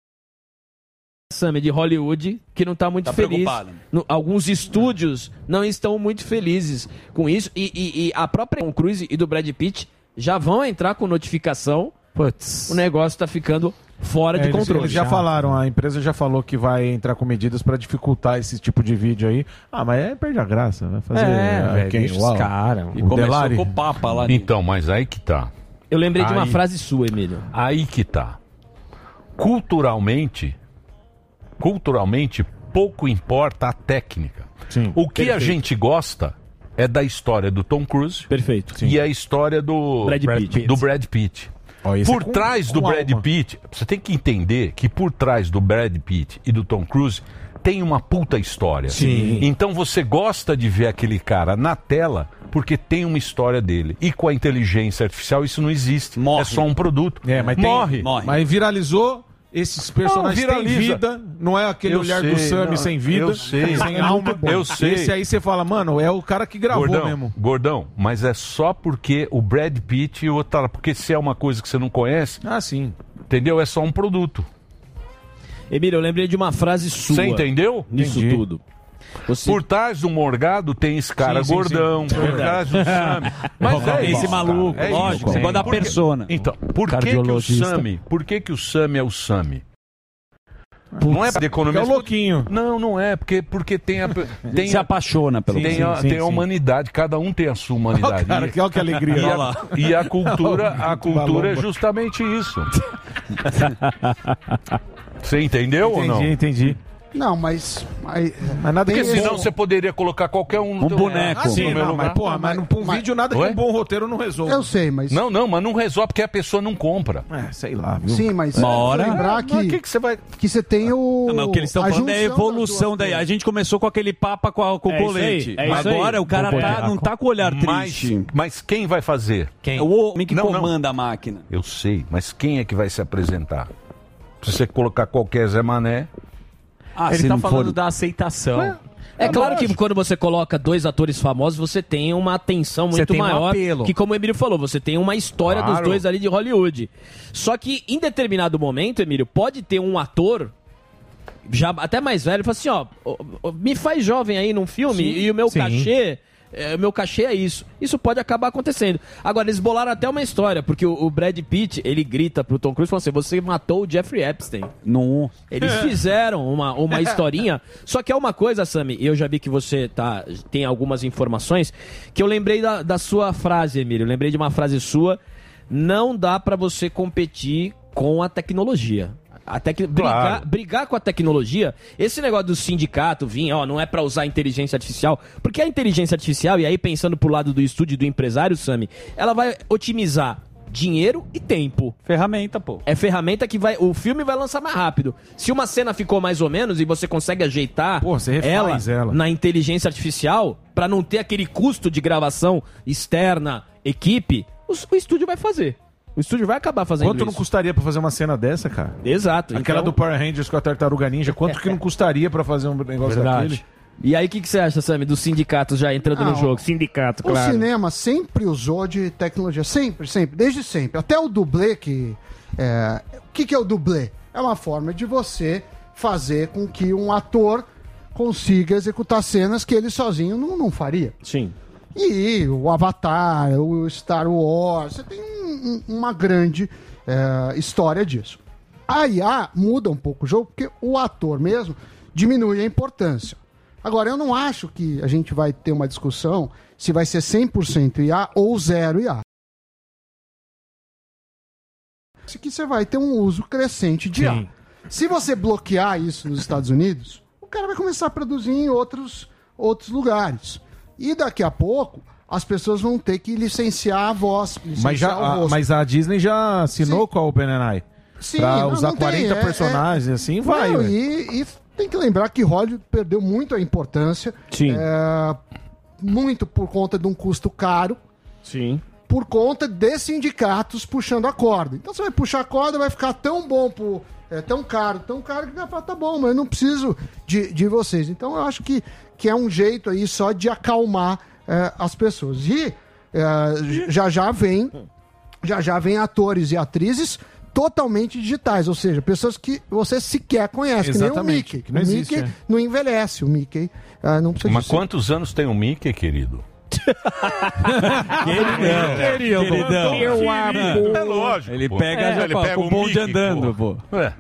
Sammy, de Hollywood que não tá muito Tá feliz. preocupado. No- alguns estúdios não estão muito felizes com isso. E, e- e a própria Tom Cruise e do Brad Pitt já vão entrar com notificação. O negócio tá ficando fora de É, eles- controle. Eles já falaram, a empresa já falou que vai entrar com medidas pra dificultar esse tipo de vídeo aí. Ah, mas é perde a graça, vai fazer. É, ah, velho, quem? deixa os Uau. cara. O E começou Delari? com o Papa lá. Então, mas aí que tá. Eu lembrei de uma Aí- frase sua, Emílio. Aí que tá. Culturalmente, culturalmente, pouco importa a técnica. O que a Perfeito. gente gosta é da história do Tom Cruise. Perfeito. E a história do Brad Pitt. Do Brad Pitt. Ó, esse Por é com- trás do com Brad alma. Pitt, você tem que entender que por trás do Brad Pitt e do Tom Cruise tem uma puta história. Sim. Então você gosta de ver aquele cara na tela porque tem uma história dele. E com a inteligência artificial isso não existe. É só um produto. É, mas tem- Morre. Mas viralizou. Esses personagens Não, têm viraliza. vida, não é aquele Eu olhar do sei, Sammy não, sem vida, eu sei. sem É alma. muito bom. Eu sei. Esse aí você fala, mano, é o cara que gravou Gordão, mesmo. Gordão, mas é só porque o Brad Pitt e o outro, porque se é uma coisa que você não conhece, ah, sim. Entendeu? É só um produto. Emílio, eu lembrei de uma frase sua. Você entendeu? Nisso Entendi. tudo. Por trás do Morgado tem esse cara Sim, sim, gordão, sim. por trás do Sami. Mas é Esse isso, maluco, cara, é lógico, isso. você gosta da Por que- persona. Então, por que, que o Cardiologista. Sami, por que que o Sami é o Sami? Não é de economia. É o louquinho. Não, não é, porque, porque tem a. Tem Se apaixona pelo tem a, sim, sim, tem a sim. humanidade, cada um tem a sua humanidade. Ó, cara, que- ó que alegria. E Olha a, lá. e a cultura, a Muito cultura é balão. justamente isso. Você entendeu ou não? Entendi, entendi. Não, mas. Mas, mas nada Porque que senão bom. você poderia colocar qualquer um no Um teu- boneco. Ah, sim, Sim, no meu não, lugar. mas, porra, mas, pra um vídeo nada que Oi? um bom roteiro não resolve. Eu sei, mas. Não, não, mas não resolve porque a pessoa não compra. É, sei lá, viu? Sim, mas. Uma hora- Lembrar Ah, que. mas o que que você vai. Que você tem o. Não, mas o que eles estão a falando é a junção das evolução duas daí. A coisas. gente começou com aquele papa com, a- com o É isso colete. aí, é isso Agora aí. o cara tá- não tá com o olhar Mas, triste. mas quem vai fazer? Quem? O homem que Não, não. comanda a máquina. Eu sei, mas quem é que vai se apresentar? Se você colocar qualquer Zé Mané. Ah, Ele se tá não falando for- da aceitação. É. É claro que quando você coloca dois atores famosos, você tem uma atenção Você muito tem um maior. apelo. Que, como o Emílio falou, você tem uma história Claro. dos dois ali de Hollywood. Só que em determinado momento, Emílio, pode ter um ator já até mais velho, fala assim, ó, ó, ó, me faz jovem aí num filme Sim, e o meu sim. cachê, é, o meu cachê é isso. Isso pode acabar acontecendo. Agora, eles bolaram até uma história, porque o, o Brad Pitt, ele grita pro Tom Cruise, falando assim, você matou o Jeffrey Epstein. Não. Eles fizeram uma, uma historinha, só que é uma coisa, Sami, e eu já vi que você tá, tem algumas informações, que eu lembrei da, da sua frase, Emílio, eu lembrei de uma frase sua, não dá pra você competir com a tecnologia. A tec... brigar, brigar com a tecnologia, esse negócio do sindicato vir, ó, não é pra usar inteligência artificial, porque a inteligência artificial, e aí pensando pro lado do estúdio e do empresário, Sami, ela vai otimizar dinheiro e tempo. Ferramenta, pô. É ferramenta que vai. O filme vai lançar mais rápido. Se uma cena ficou mais ou menos e você consegue ajeitar Pô, você refaz ela, ela. na inteligência artificial, pra não ter aquele custo de gravação externa, equipe, o, o estúdio vai fazer. O estúdio vai acabar fazendo Quanto não isso. custaria pra fazer uma cena dessa, cara? Exato. Aquela então- do Power Rangers com a Tartaruga Ninja, quanto que não custaria pra fazer um negócio Verdade. daquele? E aí, o que, que você acha, Sami, dos sindicatos já entrando Não. no jogo? Sindicato, O cinema sempre usou de tecnologia, sempre, sempre, desde sempre. Até o dublê, que. É... O que, que é o dublê? É uma forma de você fazer com que um ator consiga executar cenas que ele sozinho não, não faria. Sim. E o Avatar, o Star Wars, você tem um- um- uma grande é, história disso. A I A muda um pouco o jogo, porque o ator mesmo diminui a importância. Agora, eu não acho que a gente vai ter uma discussão se vai ser cem por cento I A ou zero I A. Acho que você vai ter um uso crescente de I A. Sim. Se você bloquear isso nos Estados Unidos, o cara vai começar a produzir em outros, outros lugares. E daqui a pouco, as pessoas vão ter que licenciar a voz, licenciar Mas, já, o a, rosto. mas a Disney já assinou com a OpenAI. Sim, pra não, usar não tem, quarenta é- personagens, é- assim, vai. Não, ué. e, e tem que lembrar que Hollywood perdeu muito a importância. Sim. É, muito por conta de um custo caro. Sim. Por conta de sindicatos puxando a corda. Então você vai puxar a corda, vai ficar tão bom, pro, é, tão caro, tão caro, que vai falar, tá bom, mas eu não preciso de, de vocês. Então eu acho que, que é um jeito aí só de acalmar é, as pessoas. E é, já já vem, já já vem atores e atrizes totalmente digitais, ou seja, pessoas que você sequer conhece, que nem o Exatamente, Mickey. que não o existe, Mickey é. não envelhece, o Mickey ah, não precisa Mas disso. quantos anos tem o Mickey, querido? Queridão. Queridão. Queridão. Meu amor. É lógico. Ele pô. pega É, já ele com- pega com o o bonde Mickey, andando, pô. É.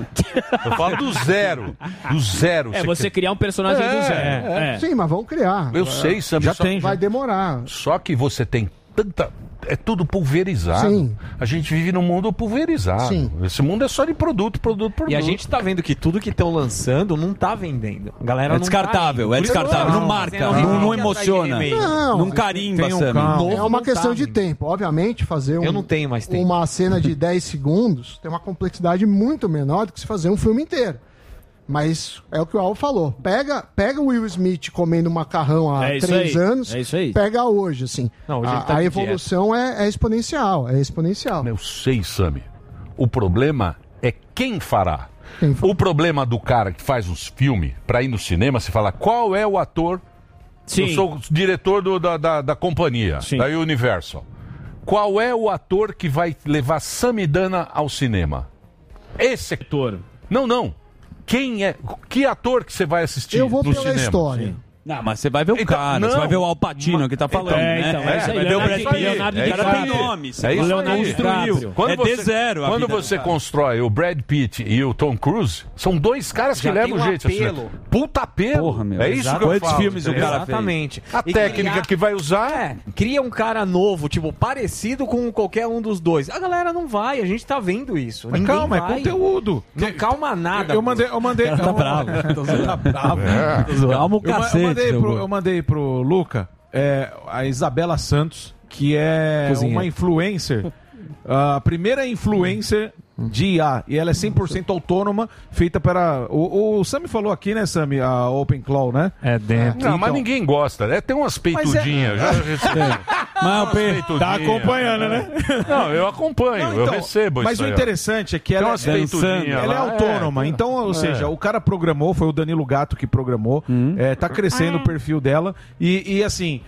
Eu falo do zero. Do zero. É, você criar um personagem É, do zero. é. É. Sim, mas vamos criar. Eu sei, Sam. Já só- tem, já. Vai demorar. Só que você tem tanta... É tudo pulverizado. Sim. A gente vive num mundo pulverizado. Sim. Esse mundo é só de produto, produto, produto. E a gente tá vendo que tudo que estão lançando não tá vendendo. A galera É não descartável, tá é indo. Por isso descartável. que Não eu- marca, fazendo não, remake não atrás de emociona. remake. Não, Não carimba, tem um Sam. carro. É uma não questão tá de vindo. tempo. Obviamente, fazer um, Eu não tenho mais tempo. uma cena de dez segundos tem uma complexidade muito menor do que se fazer um filme inteiro. Mas é o que o Al falou. Pega, pega o Will Smith comendo macarrão há É isso três aí, anos, é isso aí. pega hoje, assim. Não, hoje a ele tá a de evolução é, é exponencial, é exponencial. Eu sei, Sami. O problema é quem fará. Quem fa- O problema do cara que faz os filmes pra ir no cinema, você fala qual é o ator. Sim. Eu sou o diretor do- da, da, da companhia, Sim. da Universal. Qual é o ator que vai levar Samidana ao cinema? Esse ator. Não, não. Quem é? Que ator que você vai assistir Eu vou no pela cinema? história. Não, mas você vai ver o Então, cara, não. você vai ver o Al Pacino que tá falando, É, né? então, é isso aí, vai ver o Leonardo Brad Pitt. Leonardo O cara tem DiCaprio. nome, É você isso Leonardo aí. DiCaprio. Quando É você, D zero a Quando vida do você cara. constrói o Brad Pitt e o Tom Cruise, são dois caras que Já levam tem um jeito. assim, apelo. Puta apelo. Porra, meu, é isso exato. que eu Quantos falo. filmes o entendeu? cara Exatamente. A E técnica criar- que vai usar... É, cria um cara novo, tipo, parecido com qualquer um dos dois. A galera não vai, a gente tá vendo isso. Mas Ninguém calma, vai. é conteúdo. Não calma nada. Eu mandei, eu mandei. Tá bravo. Tá bravo. É. Calma o Eu, ma- eu cacete. mandei seu pro, gordo. eu mandei pro Luca é, a Isabela Santos, que é Cozinheira. uma influencer, a primeira influencer de I A, e ela é cem por cento autônoma, feita para... O, o Sami falou aqui, né, Sami, a OpenClaw, né? É dentro. Não, mas Então- ninguém gosta, né? Tem umas peitudinhas. já recebi. Mas o Umas P... peitudinhas. Tá acompanhando, né? Não, eu acompanho, Não, eu então, recebo mas isso o aí, ó. interessante é que Tem ela, umas ela, peitudinhas ela é lá, autônoma. é. Então, ou É. seja, o cara programou, foi o Danilo Gato que programou, é, tá crescendo o perfil dela. E, e, assim,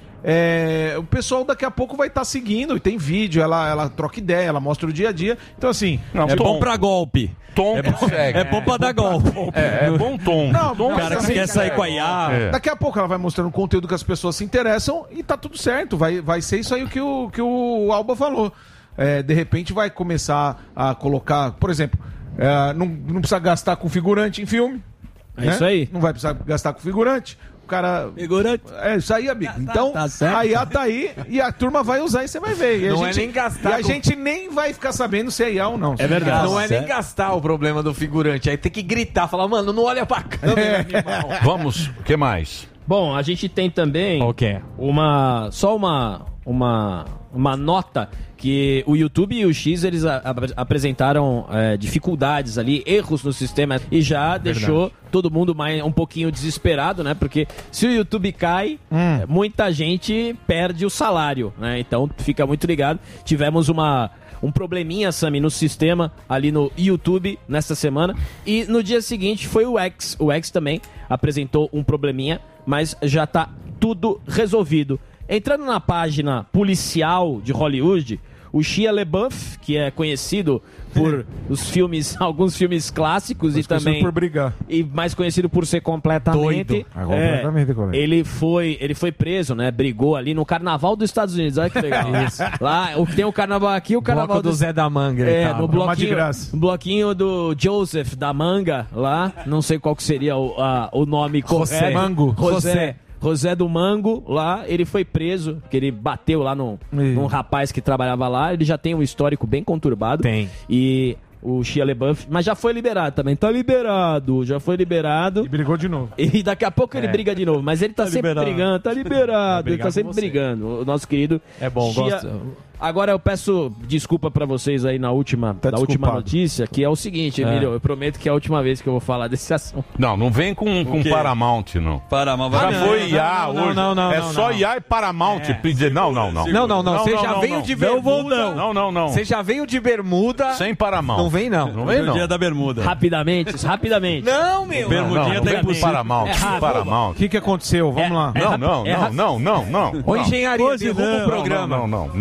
é, o pessoal daqui a pouco vai estar seguindo, e tem vídeo, ela, ela troca ideia, ela mostra o dia a dia. Então, assim, Não, É tom, bom pra golpe. tom consegue. É bom pra dar golpe. É, é bom tom. Não, tom O cara que assim, quer sair com a I A. É. daqui a pouco ela vai mostrando conteúdo que as pessoas se interessam e tá tudo certo. Vai, vai ser isso aí que o, que o Alba falou. É, de repente vai começar a colocar, por exemplo, é, não, não precisa gastar com figurante em filme. É isso aí. Não vai precisar gastar com figurante. O cara. Figurante. É isso aí, amigo. Então, tá certo. a I A tá aí e a turma vai usar e você vai ver. E a Não é gente, nem gastar E a com- gente nem vai ficar sabendo se é I A ou não. É verdade. Não é nem Sério? gastar o problema do figurante, aí tem que gritar, falar, mano, não olha pra câmera, animal. Vamos, o que mais? Bom, a gente tem também Ok. uma só uma uma uma nota que o YouTube e o X eles a- a- apresentaram é, dificuldades ali, erros no sistema e já deixou todo mundo mais um pouquinho desesperado, né? Porque se o YouTube cai, é, muita gente perde o salário, né? Então fica muito ligado. Tivemos uma um probleminha, Sami, no sistema ali no YouTube nesta semana e no dia seguinte foi o X. O X também apresentou um probleminha, mas já tá tudo resolvido. Entrando na página policial de Hollywood, o Shia LaBeouf, que é conhecido por os filmes, alguns filmes clássicos e também por brigar. e mais conhecido por ser completamente, Doido. Ah, é, completamente, colega. ele foi ele foi preso, né? Brigou ali no Carnaval dos Estados Unidos. Olha que legal. Lá o tem o Carnaval aqui, o Carnaval Bloco do dos- Zé da Manga. ele é, tava. no Uma de bloquinho, graça. no bloquinho do Joseph da Manga lá, não sei qual que seria o, a- o nome José. correto. Mango. José. José do Mango, lá, ele foi preso, porque ele bateu lá no, Ih. num rapaz que trabalhava lá, ele já tem um histórico bem conturbado. Tem. E o Shia LaBeouf, mas já foi liberado também, tá liberado, já foi liberado. E brigou de novo. E daqui a pouco ele É. briga de novo, mas ele tá, Tá sempre liberado. brigando, tá liberado, Vai ele tá brigar sempre com você. brigando. O nosso querido É bom, Shia- gosto. Agora eu peço desculpa pra vocês aí na última, Tá na última desculpado. notícia, que é o seguinte, Emílio, eu prometo que é a última vez que eu vou falar desse assunto. Não, não vem com, com quê? Paramount, não. Paramount Já vai foi I A não, não, hoje. não, não, é não, só não. I A e Paramount. pedir- Não, não, não. Não, não, não, você já não, veio não. de Não vou, bermuda. não. Não, não, não. Você já veio de bermuda. Sem Paramount. Não vem, não. Não vem, o não. dia da bermuda. Rapidamente, rapidamente. Não, meu. Bermudinha Não, não, tá vem com impossível. Paramount. É rápido. Paramount. O que, que aconteceu? Vamos É- lá. é Não, rápido- não, é não, rápido. não, não, não. Ô, não. engenharia, Hoje derruba não, o programa. Não, não, não, não, não,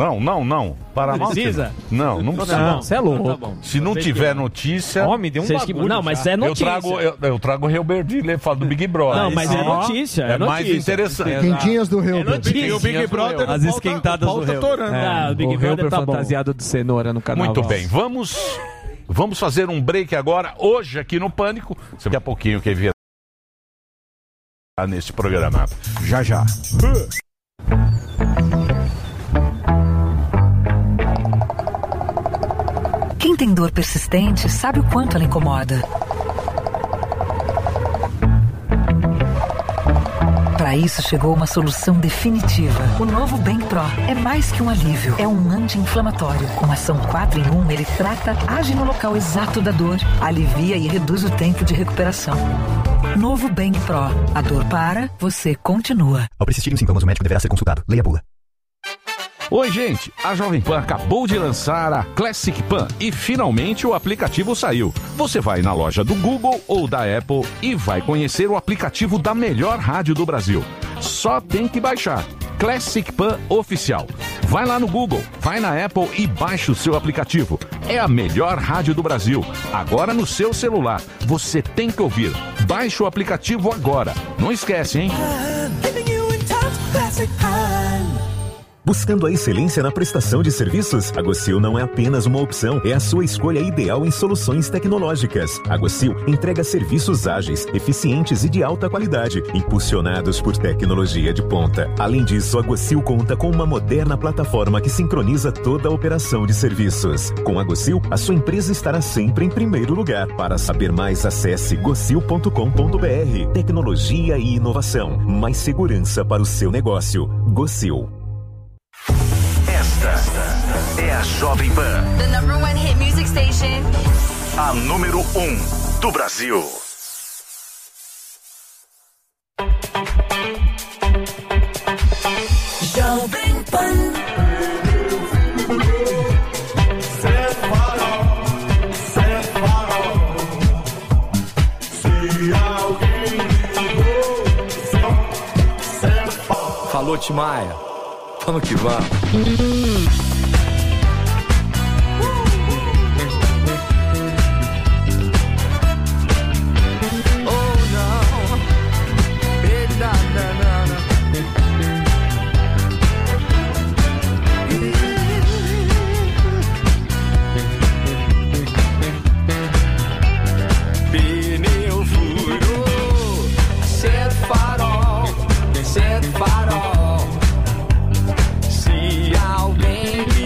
não. Paramount? Precisa? Não, não Então precisa. tá bom. Você é louco. Então tá bom. Se não Vocês tiver que- notícia... Ó, me deu um Vocês que- bagulho não, mas já. é notícia. Eu trago, eu, eu trago o Reuberdile, ele fala do Big Brother. Não, mas é notícia, é É mais notícia. interessante. Quentinhas do Rio. É notícia. O Big Brother, As esquentadas do Rio. Ah, o Big o Brother Helber tá bom. fantasiado de cenoura no carnaval. Muito bem, vamos, vamos fazer um break agora, hoje aqui no Pânico. Daqui a pouquinho quem vier nesse programa. Já, já. Quem tem dor persistente sabe o quanto ela incomoda. Para isso chegou uma solução definitiva. O novo Bem Pro é mais que um alívio, é um anti-inflamatório. Com ação quatro em um, ele trata, age no local exato da dor, alivia e reduz o tempo de recuperação. Novo Bem Pro. A dor para, você continua. Ao persistirem sintomas, o médico deverá ser consultado. Leia a bula. Oi, gente! A Jovem Pan acabou de lançar a Classic Pan e finalmente o aplicativo saiu. Você vai na loja do Google ou da Apple e vai conhecer o aplicativo da melhor rádio do Brasil. Só tem que baixar. Classic Pan Oficial. Vai lá no Google, vai na Apple e baixa o seu aplicativo. É a melhor rádio do Brasil. Agora no seu celular. Você tem que ouvir. Baixe o aplicativo agora. Não esquece, hein? Buscando a excelência na prestação de serviços? A Gocil não é apenas uma opção, é a sua escolha ideal em soluções tecnológicas. A Gocil entrega serviços ágeis, eficientes e de alta qualidade, impulsionados por tecnologia de ponta. Além disso, a Gocil conta com uma moderna plataforma que sincroniza toda a operação de serviços. Com a Gocil, a sua empresa estará sempre em primeiro lugar. Para saber mais, acesse gocil ponto com ponto br. Tecnologia e inovação. Mais segurança para o seu negócio. Gocil. Esta é a Jovem Pan, The number one hit music station. a número um do Brasil. Jovem Pan. Falou, Timaya. Vamos que vamos. Pneu furou, acende farol, acende farol. Se alguém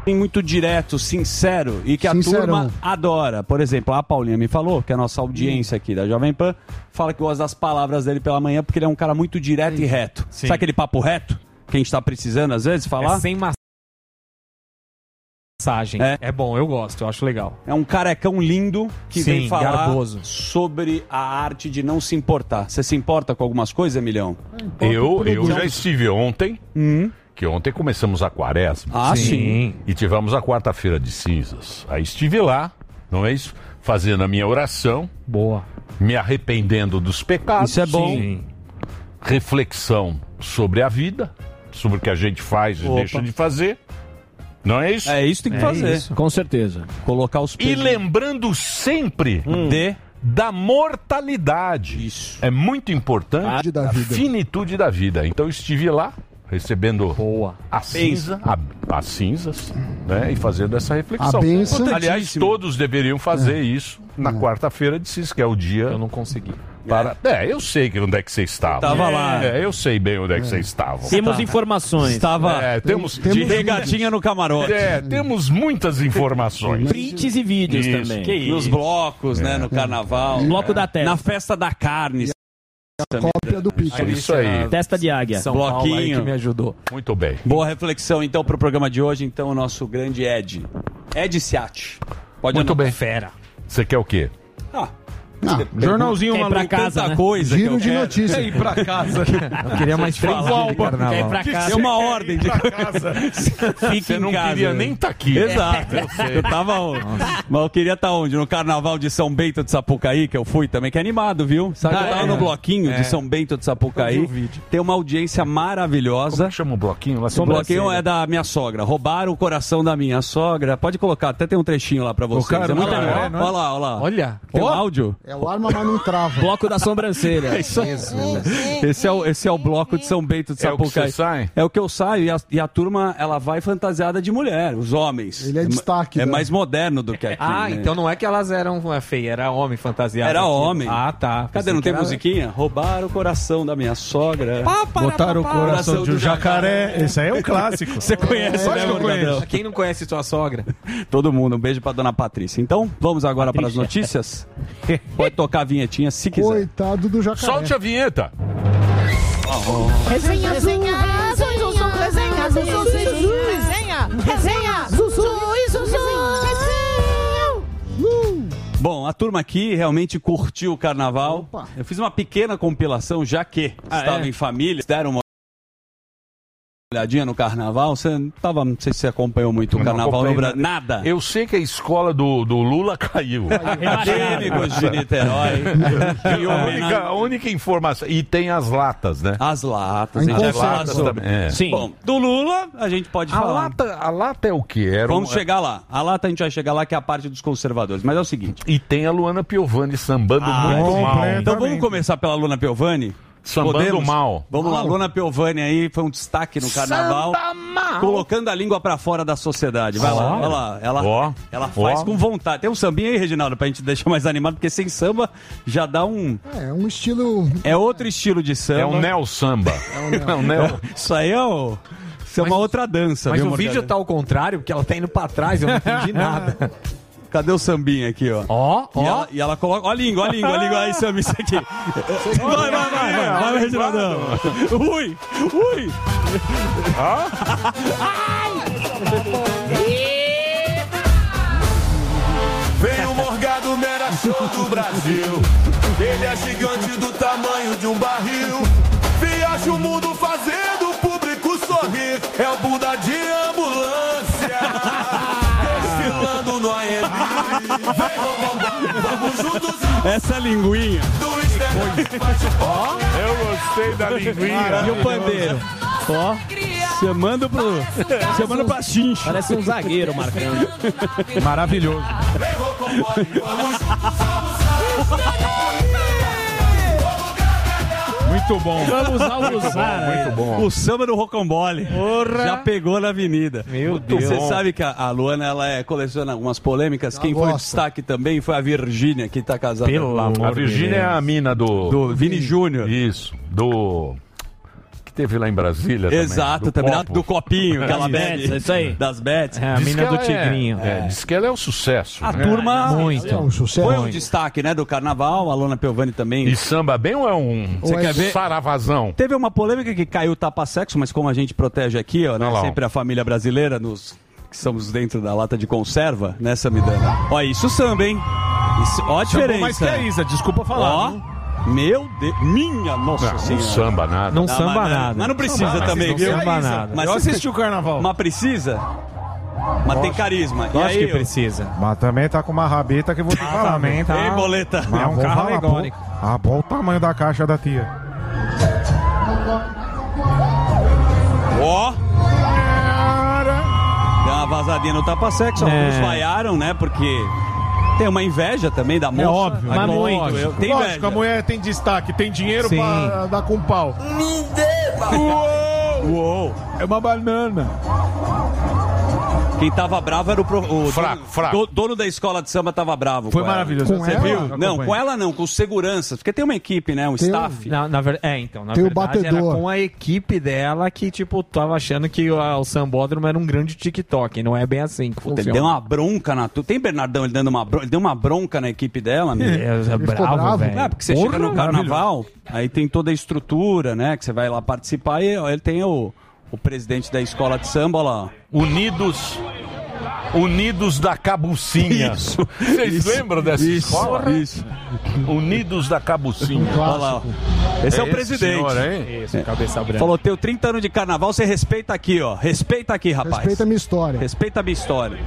muito direto, sincero e que a Sincerão. turma adora. Por exemplo, a Paulinha me falou, que é a nossa audiência aqui da Jovem Pan, fala que gosta das palavras dele pela manhã porque ele é um cara muito direto e reto. Sim. Sabe aquele papo reto que a gente tá precisando às vezes falar? É sem massagem. É. É bom, eu gosto, eu acho legal. É um carecão lindo que Sim, vem falar garboso. sobre a arte de não se importar. Você se importa com algumas coisas, Emilhão? Eu, eu já estive ontem, Hum. que ontem começamos a quaresma. Ah, sim. sim. E tivemos a quarta-feira de cinzas. Aí estive lá, não é isso? Fazendo a minha oração. Boa. Me arrependendo dos pecados. Isso é bom. Sim. Reflexão sobre a vida, sobre o que a gente faz e Opa. deixa de fazer. Não é isso? É isso que tem que É fazer. isso, com certeza. Colocar os E pesos. lembrando sempre De da mortalidade. Isso. É muito importante da a vida. finitude da vida. Então eu estive lá, recebendo Boa. a cinza, a- as cinzas, né? E fazendo essa reflexão. A benção. Aliás, todos deveriam fazer isso na quarta-feira de cinzas, que é o dia Eu não consegui. para... É, eu sei que onde é que você estava. Tava lá. É, eu sei bem onde é que vocês estavam. Temos informações. Estava É, temos... de regatinha no camarote. É, temos muitas informações. Prints e vídeos Isso. também. Que Nos blocos, né? No carnaval. Bloco da testa. Na festa da carne. Cópia do Pix. É isso aí. Testa de águia. São Paulo aí Bloquinho. que me ajudou. Muito bem. Boa reflexão, então, pro programa de hoje. Então, o nosso grande Ed. Ed Ciati. Pode Muito anotar. bem. Fera. Você quer o quê? Ah, Ah, Jornalzinho Quer ir pra maluco. casa, tanta né? coisa que giro eu de quero. notícia. Ir pra casa. Eu queria mais três falar, dias de carnaval. Quer ir pra casa. É uma ordem de casa. Fique Você em não casa, queria né? nem estar aqui. Exato. Eu tava onde? Mas eu queria estar onde? No carnaval de São Bento de Sapucaí, que eu fui também, que é animado, viu? Sabe que Ah, eu tava é? no bloquinho É. de São Bento de Eu Sapucaí. vi o vídeo. Tem uma audiência maravilhosa. Como chama o bloquinho? Lá O bloquinho é da minha sogra. Roubaram o coração da minha sogra. Pode colocar, até tem um trechinho lá pra vocês. cara é muito não é, legal. não é? Olha lá, olha lá. Olha. Tem um Ó. áudio? É o arma, mas não trava. Bloco da sobrancelha. Isso aí. Esse é, o, esse é o bloco de São Bento de É o que Sapucaí. você sai? É o que eu saio e a, e a turma ela vai fantasiada de mulher, os homens. Ele é ma- destaque, É né? mais moderno do que aqui. Ah, né? então não é que elas eram é, feias, era homem fantasiado. Era aqui. homem. Ah, tá. Cadê? Pensei Não que tem era- musiquinha? Roubaram o coração da minha sogra. Botaram o coração de um jacaré. Esse aí é um clássico. Você conhece, Lógico né, que eu conheço. Morgadão? Quem não conhece sua sogra? Todo mundo. Um beijo pra dona Patrícia. Então, vamos agora para as Patrícia. notícias? Pode tocar a vinhetinha se quiser. Coitado do jacaré. Solte a vinheta. Resenha, resenha, zum, zum, resenha, zum, zum, resenha, resenha, zum, zum, zum, zum, resenha. Bom, a turma aqui realmente curtiu o carnaval. Opa. Eu fiz uma pequena compilação, já que Ah, estava é? em família, deram uma olhadinha no carnaval. Você não tava, não sei se você acompanhou muito o Não carnaval no acompanhei Brasil. Nada. Eu sei que a escola do, do Lula caiu. Acadêmicos de Niterói. E a única, a única informação. E tem as latas, né? As latas, Em a gente já conserva. fala sobre. também. É. Sim. Bom, do Lula a gente pode A falar. lata, a lata é o quê? Era Vamos um- chegar lá. A lata a gente vai chegar lá, que é a parte dos conservadores. Mas é o seguinte. E tem a Luana Piovani sambando Ah, muito bom, mal. Então vamos começar pela Luna Piovani? Sambando mal. Vamos lá, Luna Piovani aí foi um destaque no carnaval. Samba mal. Colocando a língua pra fora da sociedade. Vai lá, Ó. vai lá. Ela, Ó. ela faz Ó. com vontade. Tem um sambinha aí, Reginaldo, pra gente deixar mais animado, porque sem samba já dá um. É um estilo. É outro estilo de samba. É o Neo Samba. É o Neo. Isso aí é o. Isso é uma outra dança, Mas viu, o Morgadão? vídeo tá ao contrário, porque ela tá indo pra trás, eu não entendi nada. Cadê o sambinha aqui, ó? Ó, E, ó. ela, e ela coloca. Ó a língua, ó a língua, ó a língua. Aí, Sam, isso aqui. Vai, vai, vai, vai, vai, Reginaldão. Ui, ui. Vem o Morgado, mera show do Brasil. Ele é gigante do tamanho de um barril. Viaja o mundo fazendo o público sorrir. É o Buda de ambulância. Desfilando no A M. Vem, vamos, vamos juntos. Essa linguinha. Do externo, faz o pó. Eu gostei da linguinha. E o pandeiro. Ó, chamando pro. Chamando pra chincha. Parece um zagueiro marcando. Maravilhoso. Muito bom. Vamos almoçar. Muito bom. O samba do Rocambole. Já pegou na avenida. Meu Deus. Você sabe que a, a Luana ela é, coleciona algumas polêmicas. Quem foi gosta. destaque também foi a Virgínia, que tá casada Pelo com amor A Virgínia é a mina do. do Vini Júnior. Isso. Do. teve lá em Brasília também. Exato, também lá do copinho, que ela bebe. É isso aí. Das bets. É, a Diz mina que do ela tigrinho. É, é, diz que ela é um sucesso. A né? turma Muito. É um sucesso. foi um destaque, né, do carnaval. A Lona Piovani também. E samba bem ou é um Você quer ver? saravazão? Teve uma polêmica que caiu o tapa-sexo, mas como a gente protege aqui, ó, né, Olha lá, ó. sempre a família brasileira, nos que somos dentro da lata de conserva, né, Samidana? Ó, isso samba, hein? Isso, ó a diferença. mais que a Isa, desculpa falar. Ó, viu? meu Deus, minha nossa Não, não senhora. samba nada. Não Não, samba mas- nada. Mas não precisa Mas também, não viu? samba nada. Mas Eu você- assisti o carnaval. Mas precisa? Mas tem carisma. E Lógico aí, que eu- precisa. Mas também tá com uma rabeta que eu vou te falar. também tá. Ei, boleta. Mas É um vou carro falar, pô. alegórico. Ah, bom o tamanho da caixa da tia. Ó. Deu uma vazadinha no tapa-sexo. É. Alguns vaiaram, né? Porque tem uma inveja também da moça. óbvio. Mas Mas muito. muito. Eu, tem Lógico, inveja. a mulher tem destaque, tem dinheiro Sim. pra dar com pau. Uou! Uou. É uma banana. Quem tava bravo era o, pro, o Fraco, dono, fraco. do- dono da escola de samba tava bravo. Foi com ela. maravilhoso. Com Você ela? viu? Eu Não, acompanhei. com ela não, com os seguranças. Porque tem uma equipe, né? Um Tem um- staff. Na, na ver... É, então, na Tem o verdade era batedor. com a equipe dela que, tipo, tava achando que o, o Sambódromo era um grande TikTok. Não é bem assim que Puta, ele funciona. deu uma bronca na. Tu tem Bernardão ele dando uma bronca? Ele deu uma bronca na equipe dela, meu. É, é ficou bravo, bravo. velho. É, porque você Porra, chega no maravilhoso. carnaval, aí tem toda a estrutura, né? Que você vai lá participar e ó, ele tem o, o presidente da escola de samba, olha lá. Unidos. Unidos da Cabucinha. Isso, Vocês isso, lembram dessa isso, escola? isso. Unidos da Cabucinha. Olha lá, ó. Esse é, o esse presidente. senhor, hein? Isso, cabeça branca. Falou, teu trinta anos de carnaval, você respeita aqui, ó. Respeita aqui, rapaz. Respeita a minha história. Respeita a minha história.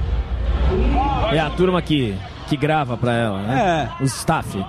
É a turma que, que grava pra ela, né? É. Os staff.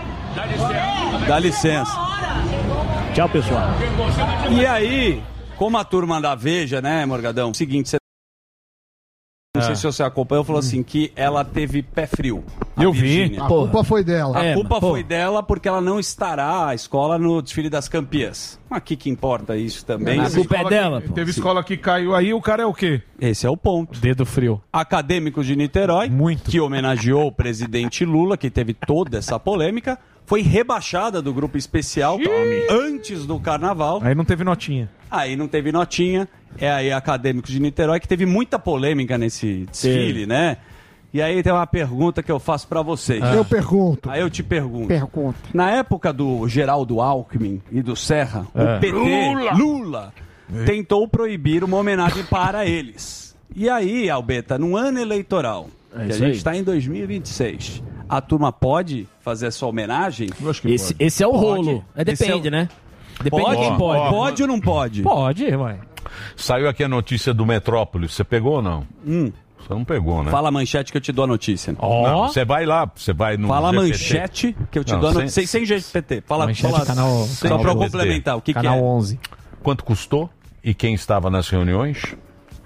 Dá licença. Tchau, pessoal. E aí, como a turma da Veja, né, Morgadão? Seguinte, você... Não sei se você acompanhou, falou assim que ela teve pé frio. a Eu vi. Virgínia. A culpa foi dela. A É, culpa pô. foi dela porque ela não estará à escola no desfile das campeãs. Mas que que importa isso também? A culpa é dela, Que, pô. teve escola que caiu aí, o cara é o quê? Esse é o ponto. Dedo frio. Acadêmicos de Niterói, Muito. que homenageou o presidente Lula, que teve toda essa polêmica, foi rebaixada do grupo especial antes do carnaval. Aí não teve notinha. Aí não teve notinha. É aí Acadêmicos de Niterói, que teve muita polêmica nesse desfile, Sim. né? E aí tem uma pergunta que eu faço pra vocês. Eu pergunto. Aí eu te pergunto. Pergunta. Na época do Geraldo Alckmin e do Serra, É. o P T, Lula! Lula, tentou proibir uma homenagem para eles. E aí, Albeta, num ano eleitoral, É que a isso gente aí. está em dois mil e vinte e seis, a turma pode fazer essa homenagem? Eu acho que Esse, pode. esse é o Pode. rolo. É, Esse depende, é o- né? Depende Pode? de quem pode. Ó, Pode ou não pode? Pode, ué. Saiu aqui a notícia do Metrópolis. Você pegou ou não? Hum. Você não pegou, né? Fala a manchete que eu te dou a notícia. Não, você vai lá, você vai no Fala a G P T. manchete que eu te Não, dou a sem- notícia. Sem, sem G P T. Fala, Manchete fala canal- só canal pra eu G P T. complementar. O que, que Canal é? onze. Quanto custou e quem estava nas reuniões?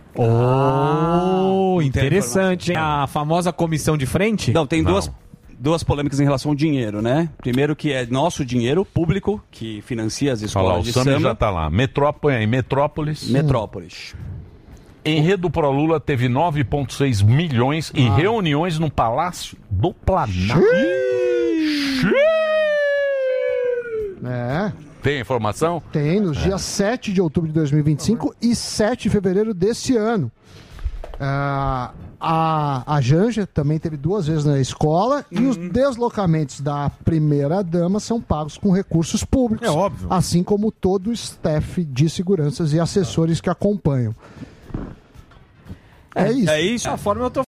Oh, tem interessante, hein? A famosa comissão de frente? Não, tem Não. duas, duas polêmicas em relação ao dinheiro, né? Primeiro que é nosso dinheiro público, que financia as Olha lá, escolas o de Sami já samba. tá lá. Metrópole, em Metrópolis. Metrópolis. Enredo Pro Lula teve nove vírgula seis milhões em Ah. reuniões no Palácio do Planalto. É. Tem informação? Tem, nos dias sete de outubro de dois mil e vinte e cinco e sete de fevereiro desse ano. Ah, a, a Janja também teve duas vezes na escola e os deslocamentos da primeira-dama são pagos com recursos públicos. É óbvio. Assim como todo o staff de seguranças e assessores que acompanham. É, isso. É isso? Dessa forma eu tô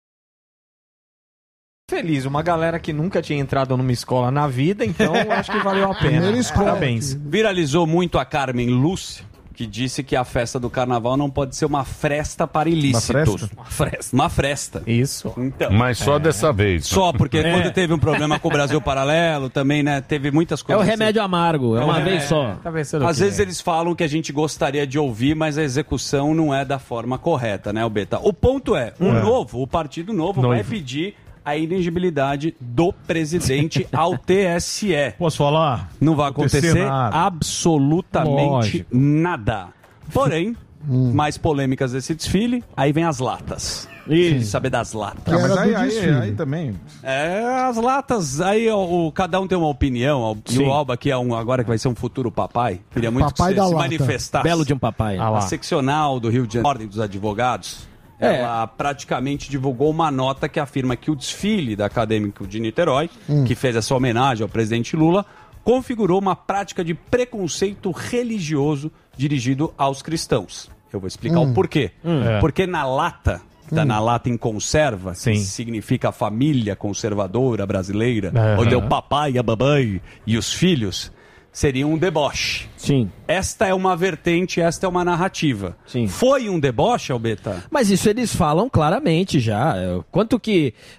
feliz. Uma galera que nunca tinha entrado numa escola na vida, então eu acho que valeu a pena. Primeira escola. Parabéns. Viralizou muito a Carmen Lúcia, que disse que a festa do carnaval não pode ser uma fresta para ilícitos. fresta? Uma fresta. Uma fresta. Isso. Então, Mas só dessa vez. só porque É. quando teve um problema com o Brasil Paralelo, também, né, teve muitas É o coisas. remédio amargo, é uma É. vez só. Tá pensando Às o quê? vezes eles falam que a gente gostaria de ouvir, mas a execução não é da forma correta, né, Albeta? O ponto é, o novo, o Partido Novo vai Noivo. pedir a inelegibilidade do presidente ao T S E. Posso falar? Não vai Acontecer acontecer nada. absolutamente Lógico. nada. Porém, mais polêmicas desse desfile, aí vem as latas. de saber das latas. Ah, mas aí, aí, aí também. É, as latas, aí o, o- cada um tem uma opinião. E Sim. o Alba, que é um, agora que vai ser um futuro papai, queria muito Papai que da você se lata. manifestasse. Belo de um papai. Ah lá. A seccional do Rio de Janeiro, Ordem dos Advogados, É. ela praticamente divulgou uma nota que afirma que o desfile da Acadêmico de Niterói, Hum. que fez essa homenagem ao presidente Lula, configurou uma prática de preconceito religioso dirigido aos cristãos. Eu vou explicar Hum. o porquê. Hum. É. Porque na lata, que tá Hum. na lata em conserva, que significa a família conservadora brasileira, Aham. onde é o papai, a babãe e os filhos, seria um deboche. Sim. Esta é uma vertente, esta é uma narrativa. Sim. Foi um deboche, Albeta? Mas isso eles falam claramente já. É, Quanto que